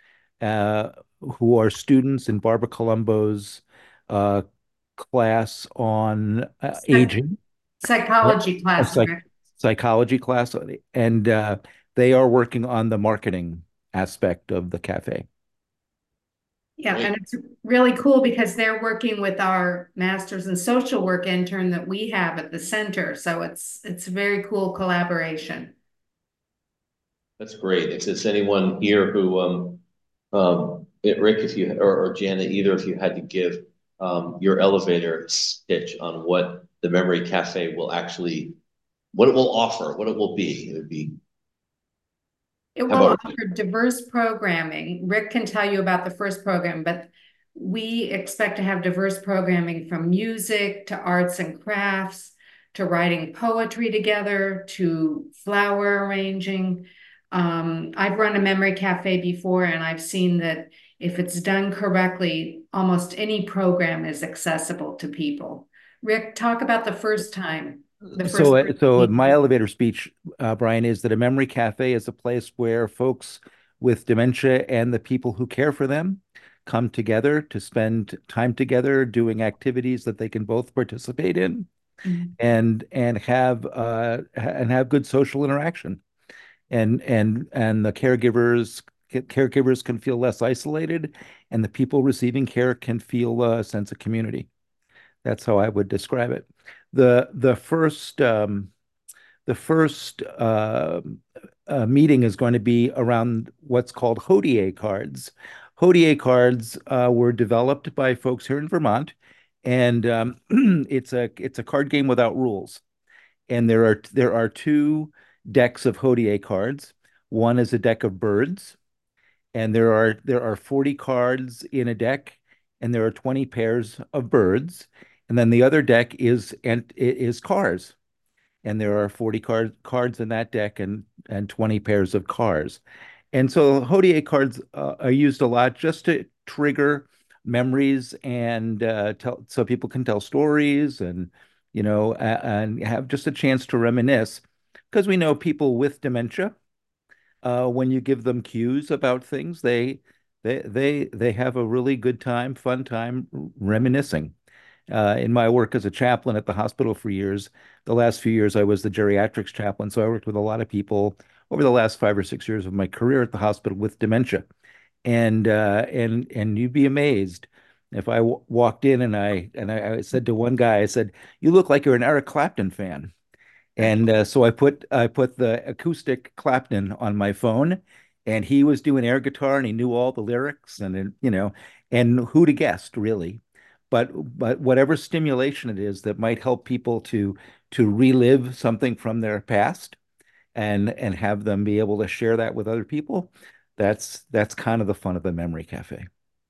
who are students in Barbara Colombo's uh, class on aging. Psychology class. Psychology class, and they are working on the marketing aspect of the cafe. Yeah, and it's really cool because they're working with our Masters in Social Work intern that we have at the center. So it's a very cool collaboration. That's great. If there's anyone here who, Rick, if you or Janet, either of you had to give your elevator pitch on what the Memory Cafe will actually, what it will offer, what it will be, it would be. It will offer diverse programming. Rick can tell you about the first program, but we expect to have diverse programming from music to arts and crafts to writing poetry together to flower arranging. I've run a memory cafe before, and I've seen that if it's done correctly, almost any program is accessible to people. Rick, talk about the first time. So my elevator speech, Brian, is that a memory cafe is a place where folks with dementia and the people who care for them come together to spend time together doing activities that they can both participate in, and have good social interaction, and the caregivers can feel less isolated, and the people receiving care can feel a sense of community. That's how I would describe it. The the first meeting is going to be around what's called Hodier cards. Hodier cards were developed by folks here in Vermont, and it's a card game without rules. And there are two decks of Hodier cards. One is a deck of birds, and there are 40 cards in a deck, and there are 20 pairs of birds. And then the other deck is cars, and there are 40 cards in that deck and 20 pairs of cars. And so Hodier cards are used a lot just to trigger memories and so people can tell stories and and have just a chance to reminisce, because we know people with dementia, when you give them cues about things, they have a really good time, fun time reminiscing. In my work as a chaplain at the hospital for years, the last few years I was the geriatrics chaplain, so I worked with a lot of people over the last 5 or 6 years of my career at the hospital with dementia, and you'd be amazed if I walked in and I said to one guy, I said, "You look like you're an Eric Clapton fan." And so I put the acoustic Clapton on my phone, and he was doing air guitar, and he knew all the lyrics, and who'd have guessed, really. But whatever stimulation it is that might help people to relive something from their past and have them be able to share that with other people, that's kind of the fun of the Memory Cafe.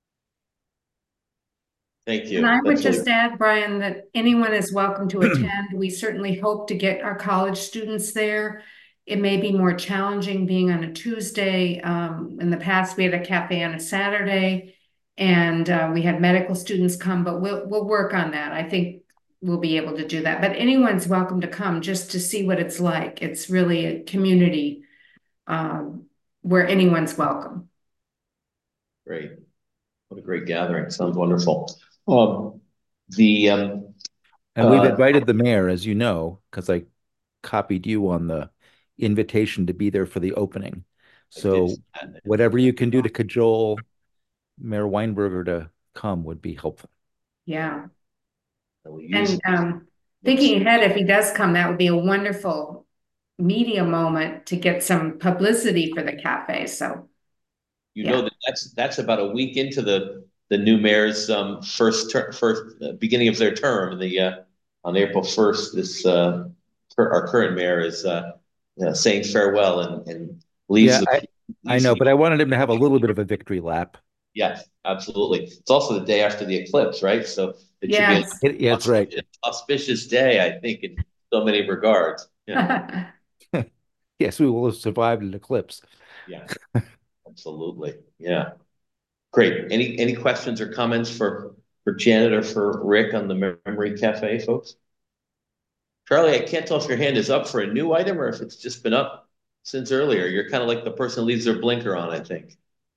Thank you. And I would That's just really add, Brian, that anyone is welcome to attend. We certainly hope to get our college students there. It may be more challenging being on a Tuesday. In the past, we had a cafe on a Saturday, and we had medical students come, but we'll work on that. I think we'll be able to do that. But anyone's welcome to come just to see what it's like. It's really a community where anyone's welcome. great. What a great gathering. Sounds wonderful. The And we've invited the mayor, as you know, because I copied you on the invitation to be there for the opening. So whatever you can do to cajole Mayor Weinberger to come would be helpful. Yeah. use And thinking ahead, if he does come, that would be a wonderful media moment to get some publicity for the cafe. So you know that's about a week into the new mayor's first beginning of their term. On April 1st, this our current mayor is saying farewell and leaves. Yeah, I know, but I wanted him to have a little bit of a victory lap. Yes, absolutely. It's also the day after the eclipse, right? So it should be that's right. An auspicious day, I think, in so many regards. Yeah. Yes, we will have survived an eclipse. Yeah, absolutely. Yeah. Great. Any questions or comments for Janet or for Rick on the Memory Cafe, folks? Charlie, I can't tell if your hand is up for a new item or if it's just been up since earlier. You're kind of like the person who leaves their blinker on, I think.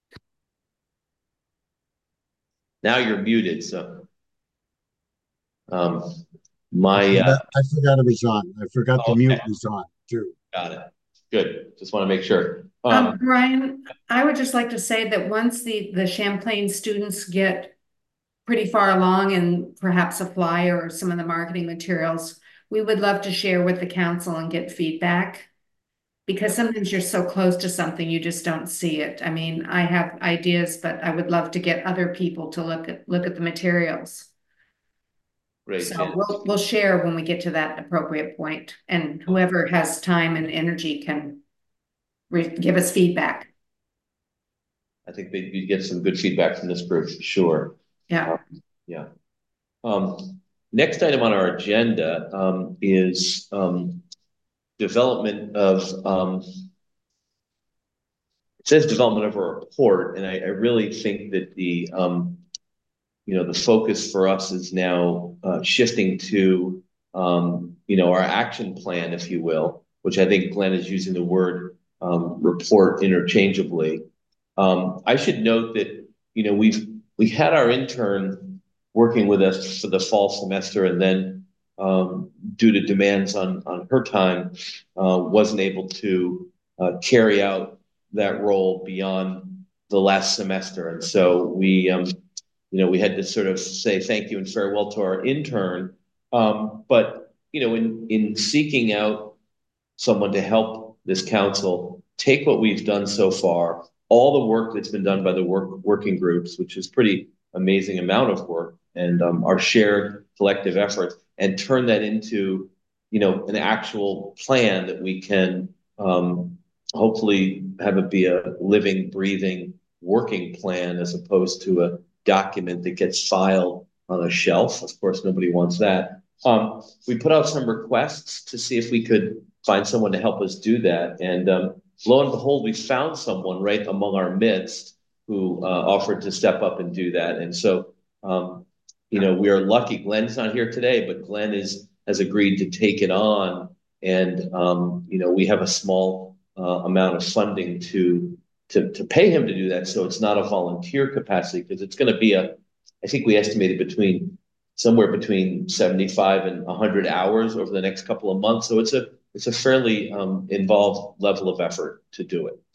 Now you're muted, so I forgot it was on. I forgot the mute was on too. Got it. Good. Just want to make sure. Brian, I would just like to say that once the Champlain students get pretty far along and perhaps a flyer or some of the marketing materials, we would love to share with the council and get feedback. Because sometimes you're so close to something, you just don't see it. I mean, I have ideas, but I would love to get other people to look at the materials. Great. So we'll share when we get to that appropriate point, and whoever has time and energy can give us feedback. I think you get some good feedback from this group, for sure. Yeah. Yeah. Next item on our agenda is development of it says development of a report, and I really think that the focus for us is now shifting to our action plan, if you will, which I think Glenn is using the word report interchangeably. I should note that we had our intern working with us for the fall semester, and then due to demands on her time, wasn't able to carry out that role beyond the last semester. And so we had to sort of say thank you and farewell to our intern. But in seeking out someone to help this council take what we've done so far, all the work that's been done by the working groups, which is pretty amazing amount of work, and our shared collective effort, and turn that into, an actual plan that we can hopefully have it be a living, breathing, working plan as opposed to a document that gets filed on a shelf. Of course, nobody wants that. We put out some requests to see if we could find someone to help us do that. And lo and behold, we found someone right among our midst who offered to step up and do that. And so, we are lucky. Glenn's not here today, but Glenn has agreed to take it on. And, we have a small amount of funding to pay him to do that. So it's not a volunteer capacity, because it's going to be I think we estimated somewhere between 75 and 100 hours over the next couple of months. So it's a fairly involved level of effort to do it.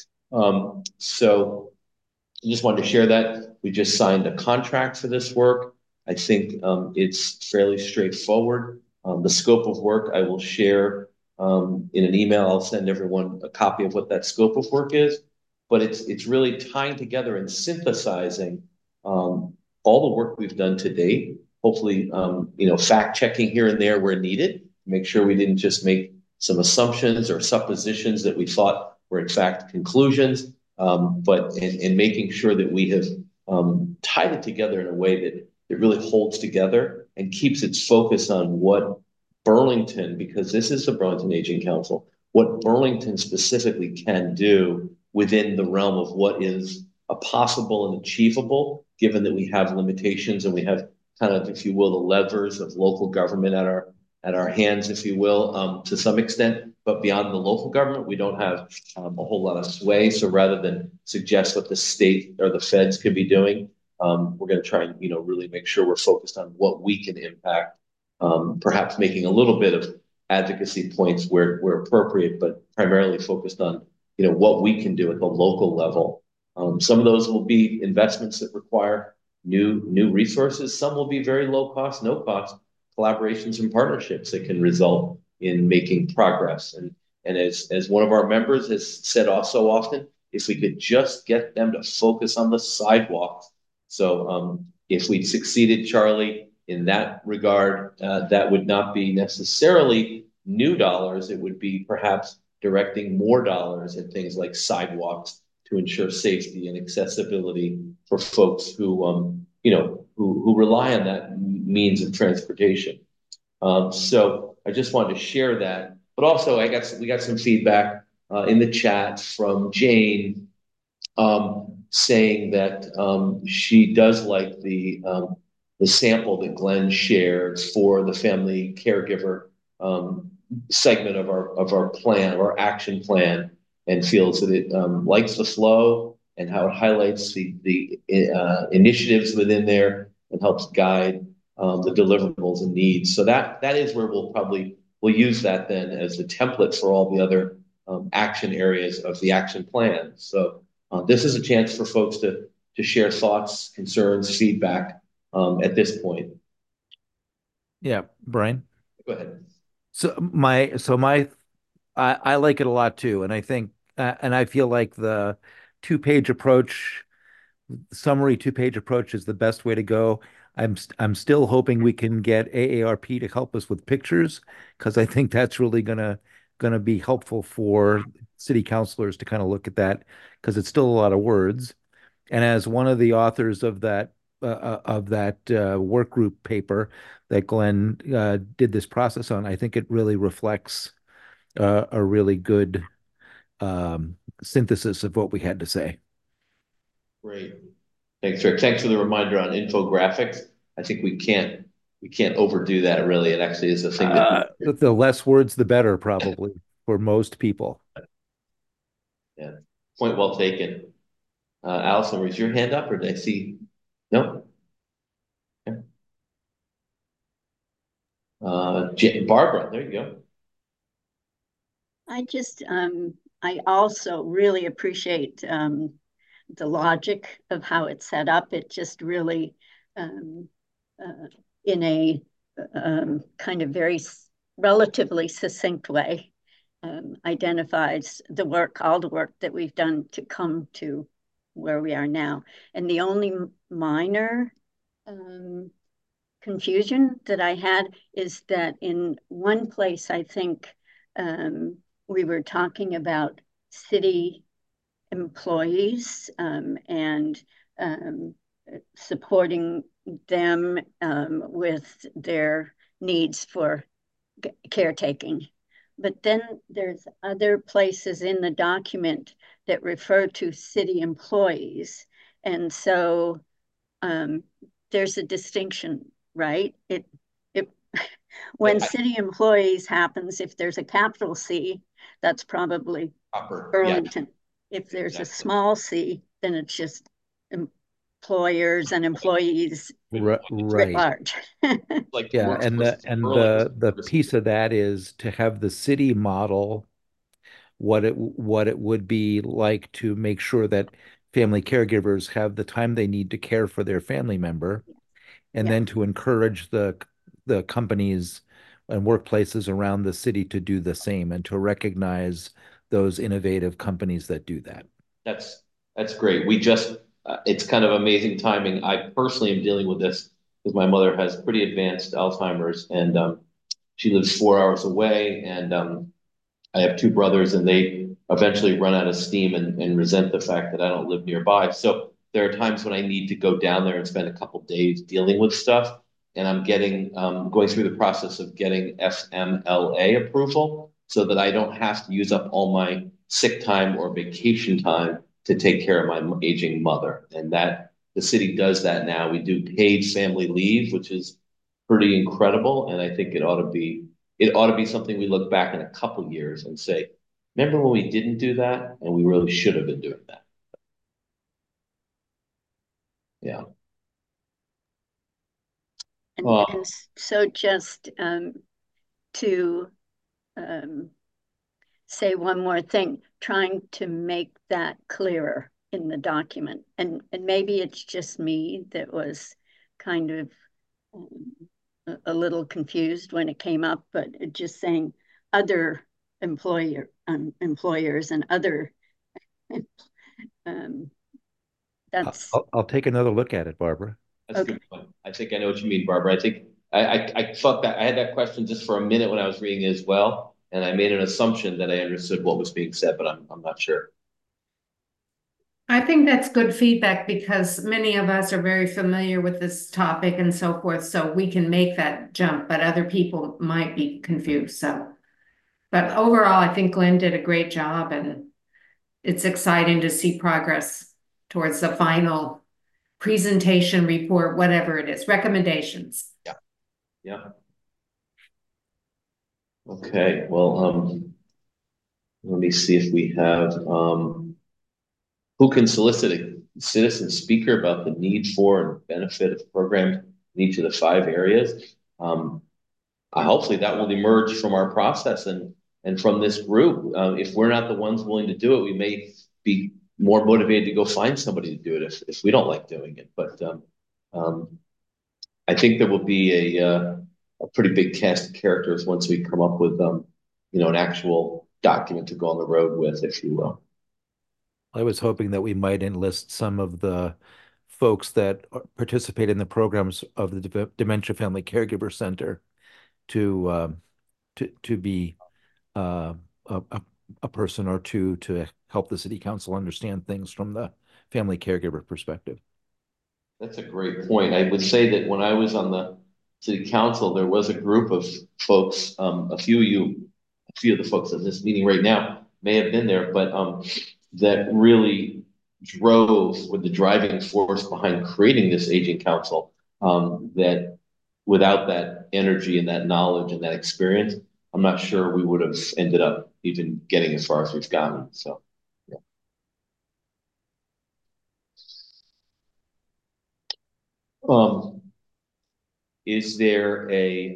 So I just wanted to share that. We just signed a contract for this work. I think it's fairly straightforward. The scope of work I will share in an email. I'll send everyone a copy of what that scope of work is. But it's really tying together and synthesizing all the work we've done to date. Hopefully, fact checking here and there where needed. Make sure we didn't just make some assumptions or suppositions that we thought were in fact conclusions, but in making sure that we have tied it together in a way that it really holds together and keeps its focus on what Burlington, because this is the Burlington Aging Council, what Burlington specifically can do within the realm of what is a possible and achievable, given that we have limitations and we have kind of, if you will, the levers of local government at our hands, if you will, to some extent. But beyond the local government, we don't have a whole lot of sway. So rather than suggest what the state or the feds could be doing, we're going to try and really make sure we're focused on what we can impact. Perhaps making a little bit of advocacy points where appropriate, but primarily focused on what we can do at the local level. Some of those will be investments that require new resources. Some will be very low cost, no cost collaborations and partnerships that can result in making progress. And as one of our members has said so often, if we could just get them to focus on the sidewalks. So if we'd succeeded, Charlie, in that regard, that would not be necessarily new dollars. It would be perhaps directing more dollars at things like sidewalks to ensure safety and accessibility for folks who rely on that means of transportation. So I just wanted to share that. But also, we got some feedback in the chat from Jane saying that she does like the sample that Glenn shared for the family caregiver segment of our plan, of our action plan, and feels that it likes the flow and how it highlights the initiatives within there and helps guide the deliverables and needs. So that is where we'll use that then as the template for all the other action areas of the action plan. So this is a chance for folks to share thoughts, concerns, feedback at this point. Yeah, Brian. Go ahead. I like it a lot too, and I think and I feel like the summary 2-page approach is the best way to go. I'm still hoping we can get AARP to help us with pictures, because I think that's really gonna be helpful for city councilors to kind of look at that, because it's still a lot of words. And as one of the authors of that work group paper that Glenn did this process on, I think it really reflects a really good synthesis of what we had to say. Great. Thanks, Rick. Thanks for the reminder on infographics. I think we can't overdo that, really. It actually is a thing that the less words, the better, probably, for most people. Yeah. Point well taken. Allison, was your hand up, or did I see? No? Okay. Barbara, there you go. I also really appreciate the logic of how it's set up. It just really, in a kind of very relatively succinct way, identifies all the work that we've done to come to where we are now. And the only minor confusion that I had is that in one place, I think we were talking about city employees and supporting them with their needs for caretaking. But then there's other places in the document that refer to city employees. And so there's a distinction, right? When city employees happens, if there's a capital C, that's probably Burlington. Yeah. If there's a small c, then it's just employers and employees Right. writ large. Like Yeah, and the piece of that is to have the city model what it would be like to make sure that family caregivers have the time they need to care for their family member, and then to encourage the companies and workplaces around the city to do the same and to recognize those innovative companies that do that. That's great. We just it's kind of amazing timing. I personally am dealing with this because my mother has pretty advanced Alzheimer's, and she lives 4 hours away, and I have two brothers, and they eventually run out of steam and resent the fact that I don't live nearby. So there are times when I need to go down there and spend a couple days dealing with stuff, and I'm going through the process of getting FMLA approval so that I don't have to use up all my sick time or vacation time to take care of my aging mother. And that the city does that now. We do paid family leave, which is pretty incredible. And I think it ought to be something we look back in a couple years and say, remember when we didn't do that? And we really should have been doing that. Yeah. And so just to say one more thing, trying to make that clearer in the document. And maybe it's just me that was kind of a little confused when it came up, but just saying other employers and other that's I'll take another look at it, Barbara. That's okay. A good point. I think I know what you mean, Barbara. I think I thought that I had that question just for a minute when I was reading it as well, and I made an assumption that I understood what was being said, but I'm not sure. I think that's good feedback because many of us are very familiar with this topic and so forth, so we can make that jump, but other people might be confused. So, but overall, I think Glenn did a great job, and it's exciting to see progress towards the final presentation report, whatever it is, recommendations. Yeah. Yeah. Okay. Well, let me see if we have who can solicit a citizen speaker about the need for and benefit of programs in each of the 5 areas. Hopefully that will emerge from our process and from this group. If we're not the ones willing to do it, we may be more motivated to go find somebody to do it if we don't like doing it. But I think there will be a pretty big cast of characters once we come up with an actual document to go on the road with, if you will. I was hoping that we might enlist some of the folks that participate in the programs of the Dementia Family Caregiver Center to be a person or two to help the city council understand things from the family caregiver perspective. That's a great point. I would say that when I was on the city council, there was a group of folks, a few of the folks at this meeting right now may have been there, but that really were the driving force behind creating this aging council. That without that energy and that knowledge and that experience, I'm not sure we would have ended up even getting as far as we've gotten. So, yeah. Is there any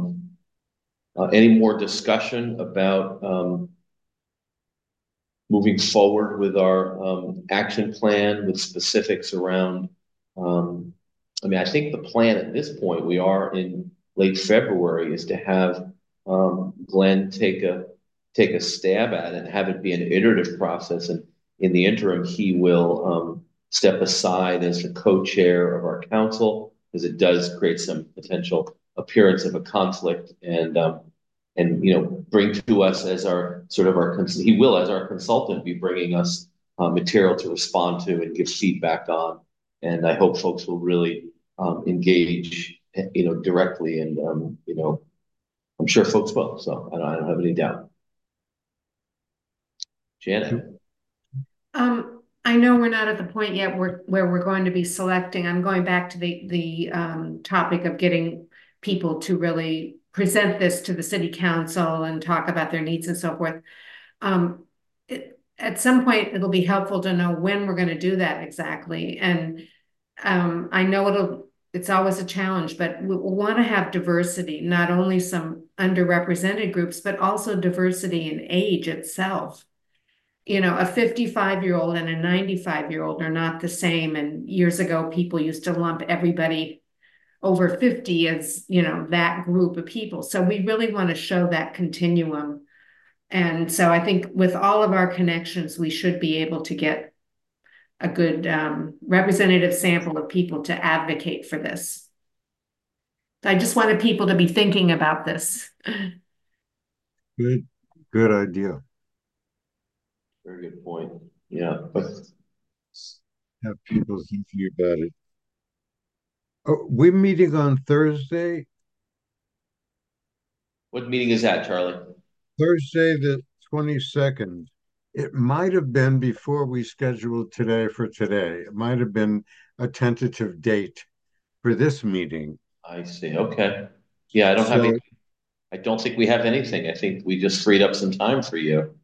more discussion about moving forward with our action plan with specifics around? I think the plan at this point, we are in late February, is to have Glenn take a take a stab at it and have it be an iterative process. And in the interim, he will step aside as the co-chair of our council, because it does create some potential appearance of a conflict, and bring to us as our he will, as our consultant, be bringing us material to respond to and give feedback on. And I hope folks will really engage, directly, and I'm sure folks will. So I don't have any doubt. Janet. I know we're not at the point yet where we're going to be selecting. I'm going back to the topic of getting people to really present this to the city council and talk about their needs and so forth. At some point, it'll be helpful to know when we're going to do that exactly. And I know it's always a challenge, but we want to have diversity, not only some underrepresented groups, but also diversity in age itself. A 55-year-old and a 95-year-old are not the same. And years ago, people used to lump everybody over 50 as, that group of people. So we really want to show that continuum. And so I think with all of our connections, we should be able to get a good representative sample of people to advocate for this. I just wanted people to be thinking about this. Good idea. Very good point. Yeah, but have people thinking about it. Oh, we're meeting on Thursday. What meeting is that, Charlie? Thursday, the 22nd. It might have been before we scheduled today for today. It might have been a tentative date for this meeting. I see. Okay. Yeah, I don't think we have anything. I think we just freed up some time for you.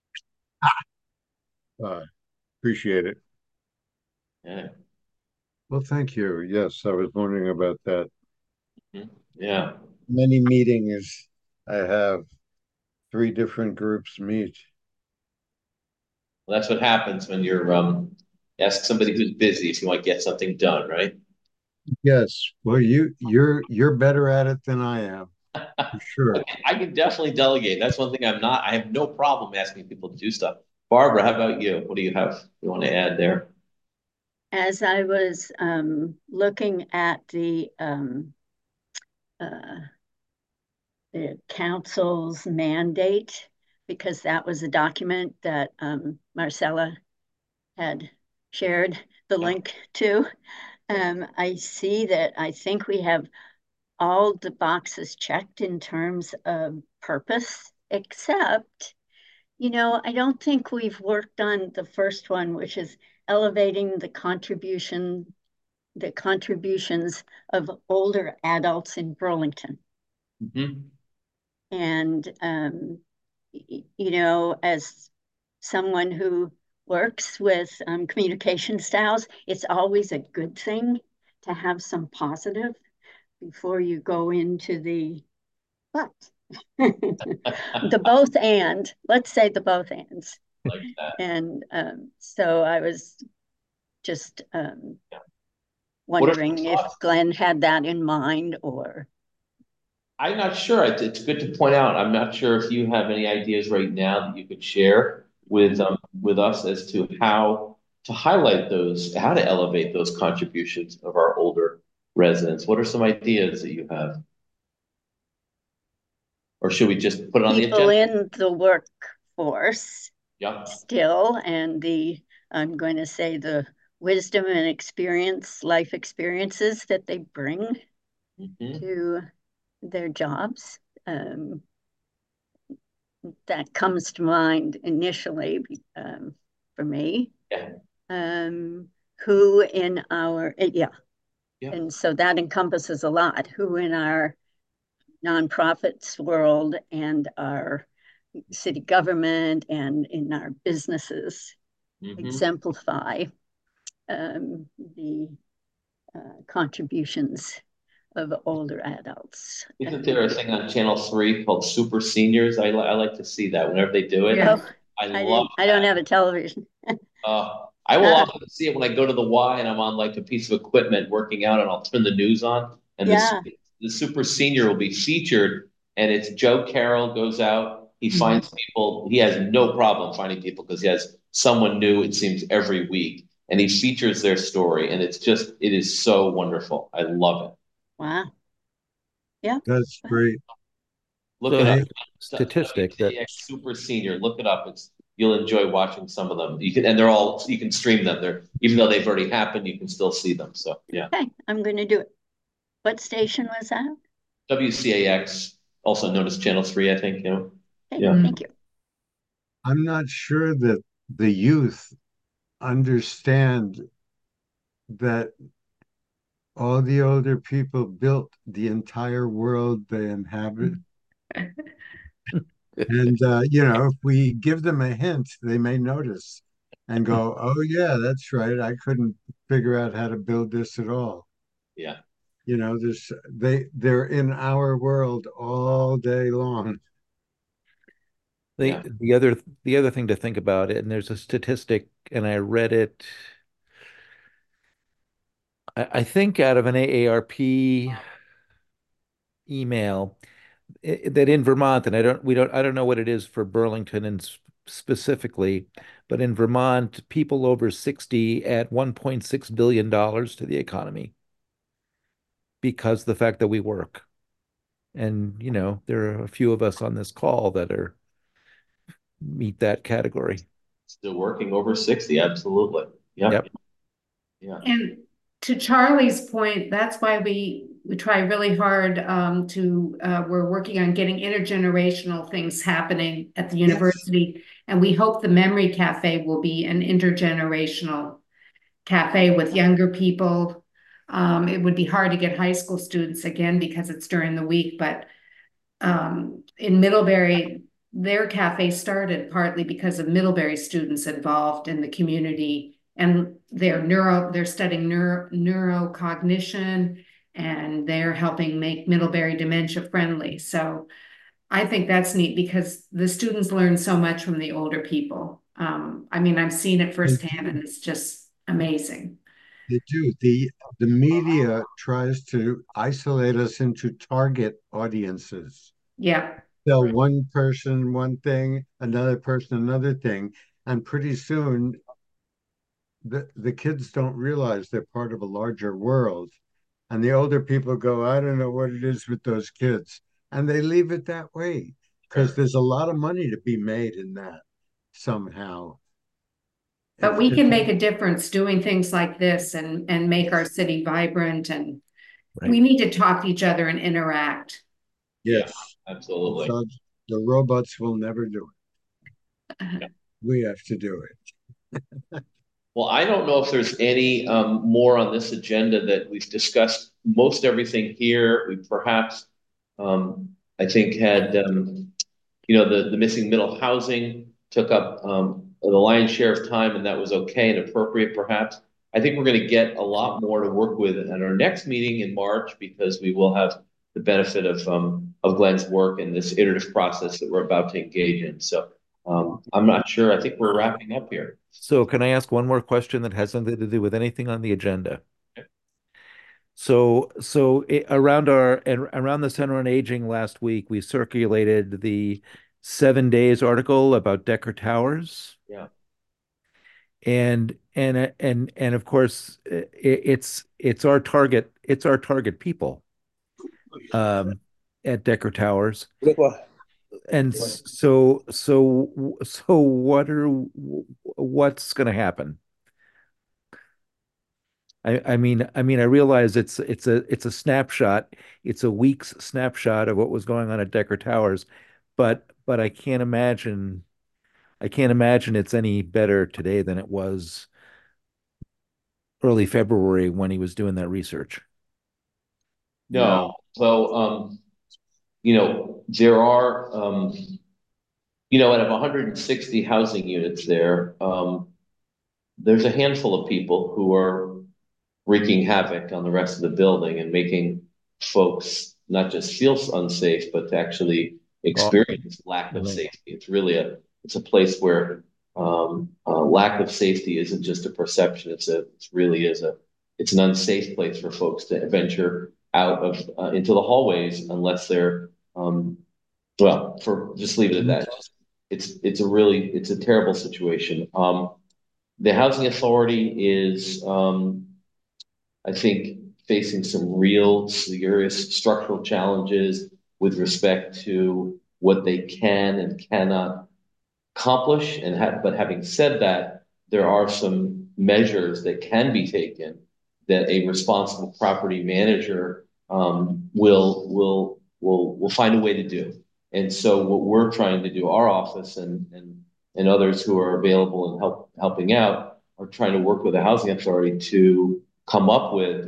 Appreciate it. Yeah. Well, thank you. Yes, I was wondering about that. Yeah. Many meetings I have 3 different groups meet. Well, that's what happens when you're ask somebody who's busy if you want to get something done, right? Yes. Well, you're better at it than I am. For sure. I can definitely delegate. That's one thing I'm not. I have no problem asking people to do stuff. Barbara, how about you? What do you have you want to add there? As I was looking at the council's mandate, because that was a document that Marcella had shared the link to, I see that I think we have all the boxes checked in terms of purpose, except, I don't think we've worked on the first one, which is elevating the contributions of older adults in Burlington. Mm-hmm. And, as someone who works with communication styles, it's always a good thing to have some positive before you go into the but. The both and, let's say the both ands. Like that. And so I was just wondering if Glenn had that in mind, or. I'm not sure. It's good to point out. I'm not sure if you have any ideas right now that you could share with us as to how to highlight those, how to elevate those contributions of our older residents. What are some ideas that you have? Or should we just put it on the agenda? People in the workforce, yeah, still, and I'm going to say the wisdom and life experiences that they bring to their jobs. That comes to mind initially for me. Yeah. Who in our, and so that encompasses a lot. Who in our nonprofits world and our city government and in our businesses exemplify the contributions of older adults. Isn't there a thing on Channel 3 called Super Seniors? I like to see that whenever they do it. Yeah. I don't have a television. I will often see it when I go to the Y and I'm on like a piece of equipment working out, and I'll turn the news on, and the Super Senior will be featured, and it's Joe Carroll goes out He finds people, he has no problem finding people because he has someone new, it seems, every week. And he features their story. And it is so wonderful. I love it. Wow. Yeah. That's great. Look So it the up. statistic that WTAX Super Senior. Look it up. You'll enjoy watching some of them. You can stream them. Even though they've already happened, you can still see them. So yeah. Okay, I'm going to do it. What station was that? WCAX, also known as Channel 3, I think, you know. Okay, Yeah. thank you. I'm not sure that the youth understand that all the older people built the entire world they inhabit. And, if we give them a hint, they may notice and go, oh, yeah, that's right. I couldn't figure out how to build this at all. Yeah. They're in our world all day long. the other thing to think about it, and there's a statistic, and I read it, I think out of an AARP email, that in Vermont, and I don't know what it is for Burlington and specifically, but in Vermont, people over 60 add $1.6 billion to the economy because the fact that we work. And, there are a few of us on this call that meet that category. Still working over 60, absolutely. Yep. Yeah. And to Charlie's point, that's why we try really hard we're working on getting intergenerational things happening at the university. Yes. And we hope the Memory Cafe will be an intergenerational cafe with younger people. It would be hard to get high school students again because it's during the week, but in Middlebury, their cafe started partly because of Middlebury students involved in the community, and they're studying neurocognition, and they're helping make Middlebury dementia friendly. So I think that's neat because the students learn so much from the older people. I've seen it firsthand, and it's just amazing. They do. The media tries to isolate us into target audiences. Yeah. Tell one person one thing, another person another thing, and pretty soon the kids don't realize they're part of a larger world. And the older people go, I don't know what it is with those kids. And they leave it that way because there's a lot of money to be made in that somehow. But we can make a difference doing things like this and make our city vibrant, and we need to talk to each other and interact. Yes, absolutely. So the robots will never do it. We have to do it. Well, I don't know if there's any more on this agenda that we've discussed. Most everything here, we perhaps, I think, had, the missing middle housing took up the lion's share of time, and that was okay and appropriate, perhaps. I think we're going to get a lot more to work with at our next meeting in March because we will have the benefit of Glenn's work and this iterative process that we're about to engage in. So I'm not sure. I think we're wrapping up here. So can I ask one more question that has something to do with anything on the agenda? Okay. So around the Center on Aging last week, we circulated the 7 Days article about Decker Towers. Yeah. And of course it's our target people at Decker Towers. And so what's going to happen? I realize it's a snapshot. It's a week's snapshot of what was going on at Decker Towers, but I can't imagine it's any better today than it was early February when he was doing that research. No. So there are out of 160 housing units there, there's a handful of people who are wreaking havoc on the rest of the building and making folks not just feel unsafe, but to actually experience lack of safety. It's really it's a place where lack of safety isn't just a perception. It's an unsafe place for folks to venture out of into the hallways unless they're Well, just leave it at that. It's a terrible situation. The housing authority is, I think, facing some real serious structural challenges with respect to what they can and cannot accomplish. But having said that, there are some measures that can be taken that a responsible property manager will find a way to do. And so what we're trying to do, our office and others who are available and helping out, are trying to work with the housing authority to come up with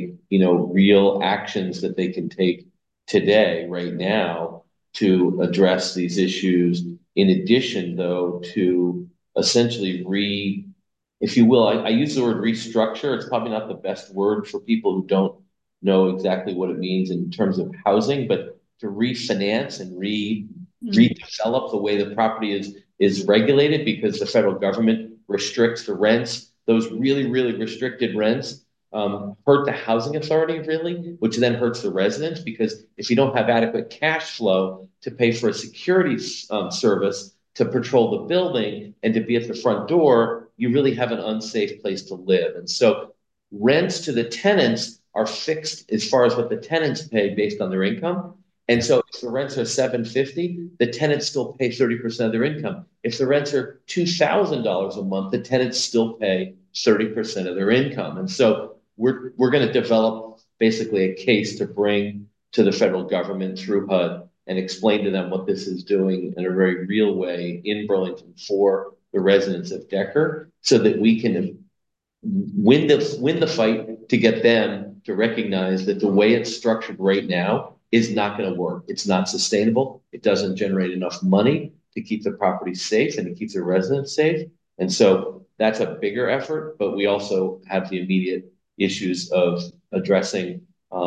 real actions that they can take today, right now, to address these issues. In addition, though, to essentially if you will, I use the word restructure. It's probably not the best word for people who don't know exactly what it means in terms of housing, but to refinance and redevelop the way the property is regulated, because the federal government restricts the rents. Those really, really restricted rents hurt the housing authority, really, which then hurts the residents, because if you don't have adequate cash flow to pay for a security service to patrol the building and to be at the front door, you really have an unsafe place to live. And so rents to the tenants are fixed as far as what the tenants pay based on their income. And so if the rents are $750, the tenants still pay 30% of their income. If the rents are $2,000 a month, the tenants still pay 30% of their income. And so we're going to develop basically a case to bring to the federal government through HUD and explain to them what this is doing in a very real way in Burlington for the residents of Decker, so that we can win the fight to get them to recognize that the way it's structured right now is not going to work. It's not sustainable. It doesn't generate enough money to keep the property safe and to keep the residents safe. And so that's a bigger effort, but we also have the immediate issues of addressing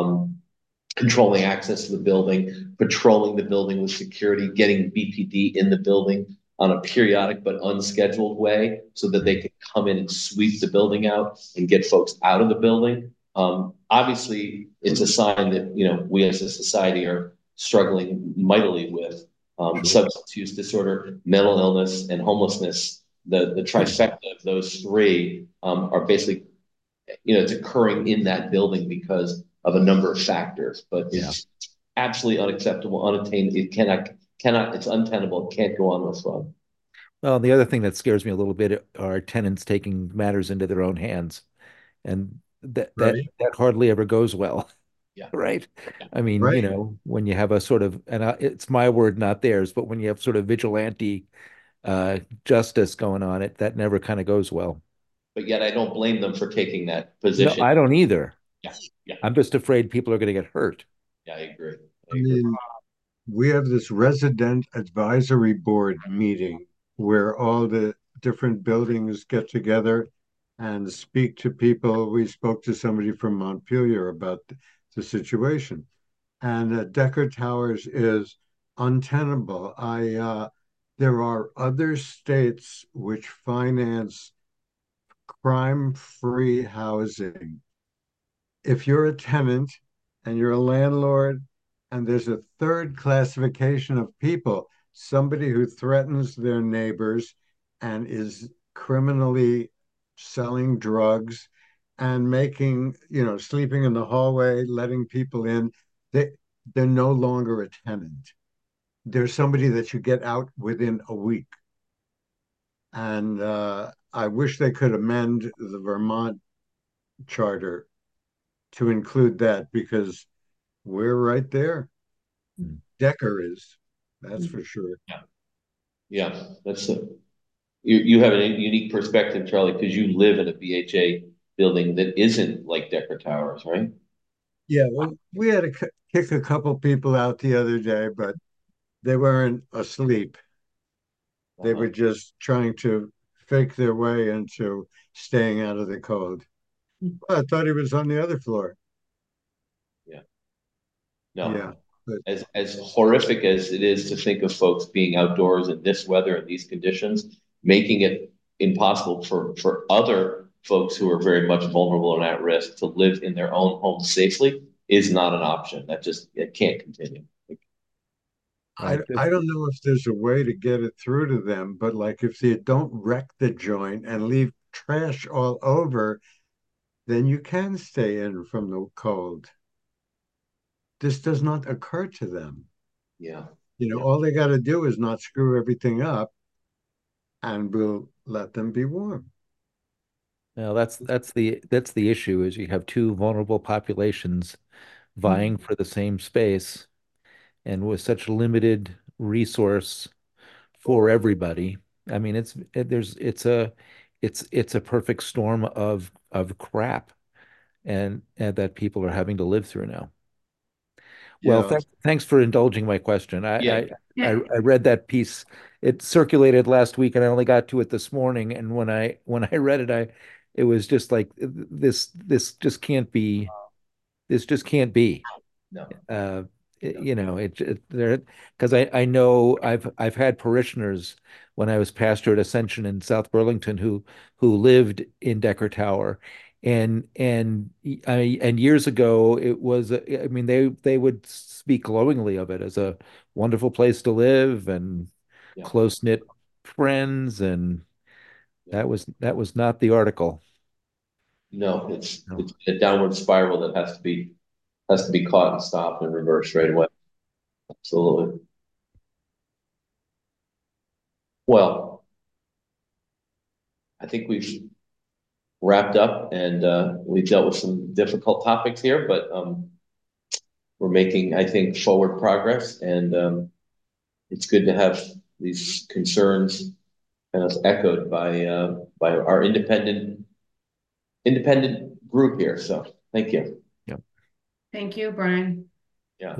controlling access to the building, patrolling the building with security, getting BPD in the building on a periodic but unscheduled way so that they can come in and sweep the building out and get folks out of the building. Obviously, it's a sign that we as a society are struggling mightily with substance use disorder, mental illness, and homelessness. The trifecta of those three are basically, it's occurring in that building because of a number of factors. But it's absolutely unacceptable, unattainable. It cannot. It's untenable. It can't go on this way. Well, the other thing that scares me a little bit are tenants taking matters into their own hands, and that hardly ever goes well. Yeah. Right. I mean, when you have a sort of, and it's my word, not theirs, but when you have sort of vigilante justice going on, that never kind of goes well. But yet I don't blame them for taking that position. No, I don't either. Yeah. I'm just afraid people are going to get hurt. Yeah, I agree. I mean, we have this resident advisory board meeting where all the different buildings get together and speak to people. We spoke to somebody from Montpelier about the situation, and Decker Towers is untenable. There are other states which finance crime-free housing. If you're a tenant and you're a landlord, and there's a third classification of people, somebody who threatens their neighbors and is criminally selling drugs and making, sleeping in the hallway, letting people in, they're no longer a tenant. They're somebody that you get out within a week. And I wish they could amend the Vermont charter to include that, because we're right there. Decker is, that's for sure. Yeah, that's you have a unique perspective, Charlie, because you live in a BHA building that isn't like Decker Towers, right? Yeah, well, we had to kick a couple people out the other day, but they weren't asleep. They were just trying to fake their way into staying out of the code. Well, I thought he was on the other floor. Yeah. No. Yeah. But as horrific as it is to think of folks being outdoors in this weather and these conditions, making it impossible for other folks who are very much vulnerable and at risk to live in their own homes safely is not an option. It can't continue. I Right. I don't know if there's a way to get it through to them, but like if you don't wreck the joint and leave trash all over, then you can stay in from the cold. This does not occur to them. Yeah. All they got to do is not screw everything up, and we'll let them be warm. Now that's the issue is you have two vulnerable populations vying for the same space, and with such limited resource for everybody. I mean, it's a perfect storm of crap, and that people are having to live through now. Well, Yeah. thanks for indulging my question. Yeah. I read that piece. It circulated last week, and I only got to it this morning. And when I read it, it was just like this just can't be. This just can't be. No. There, because I know I've had parishioners when I was pastor at Ascension in South Burlington who lived in Decker Tower, and years ago it was I mean they would speak glowingly of it as a wonderful place to live and Yeah. close-knit friends, and Yeah. that was not the article. No, it's a downward spiral that has to be caught and stopped and reversed right away. Absolutely. Well, I think we've wrapped up, and we've dealt with some difficult topics here, but we're making, I think, forward progress, and it's good to have these concerns kind of echoed by our independent group here. So thank you. Yeah. Thank you, Brian. Yeah.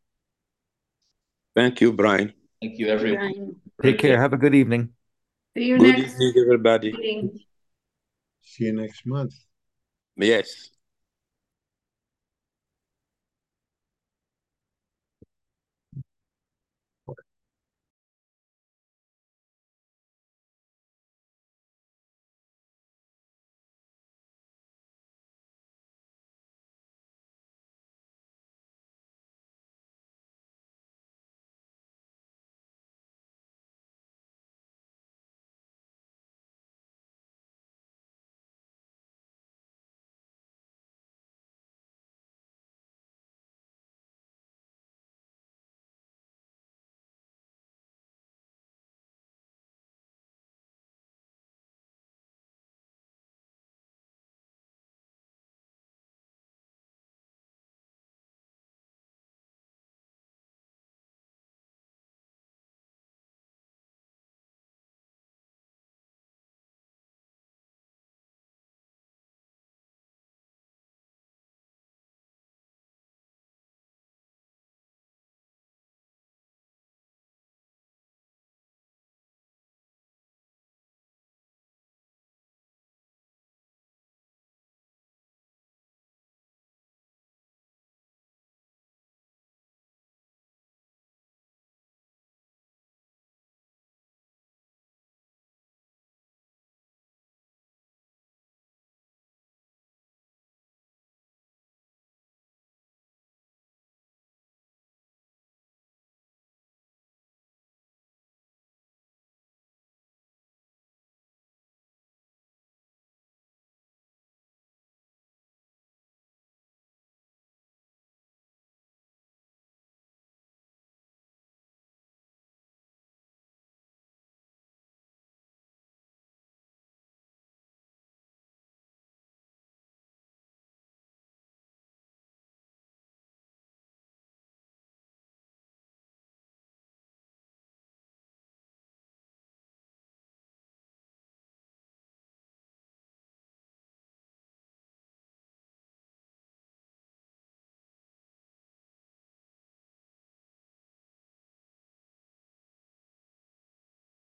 Thank you, Brian. Thank you, everyone. Brian. Take care. Have a good evening. See you Good next evening, everybody. meeting. See you next month. Yes.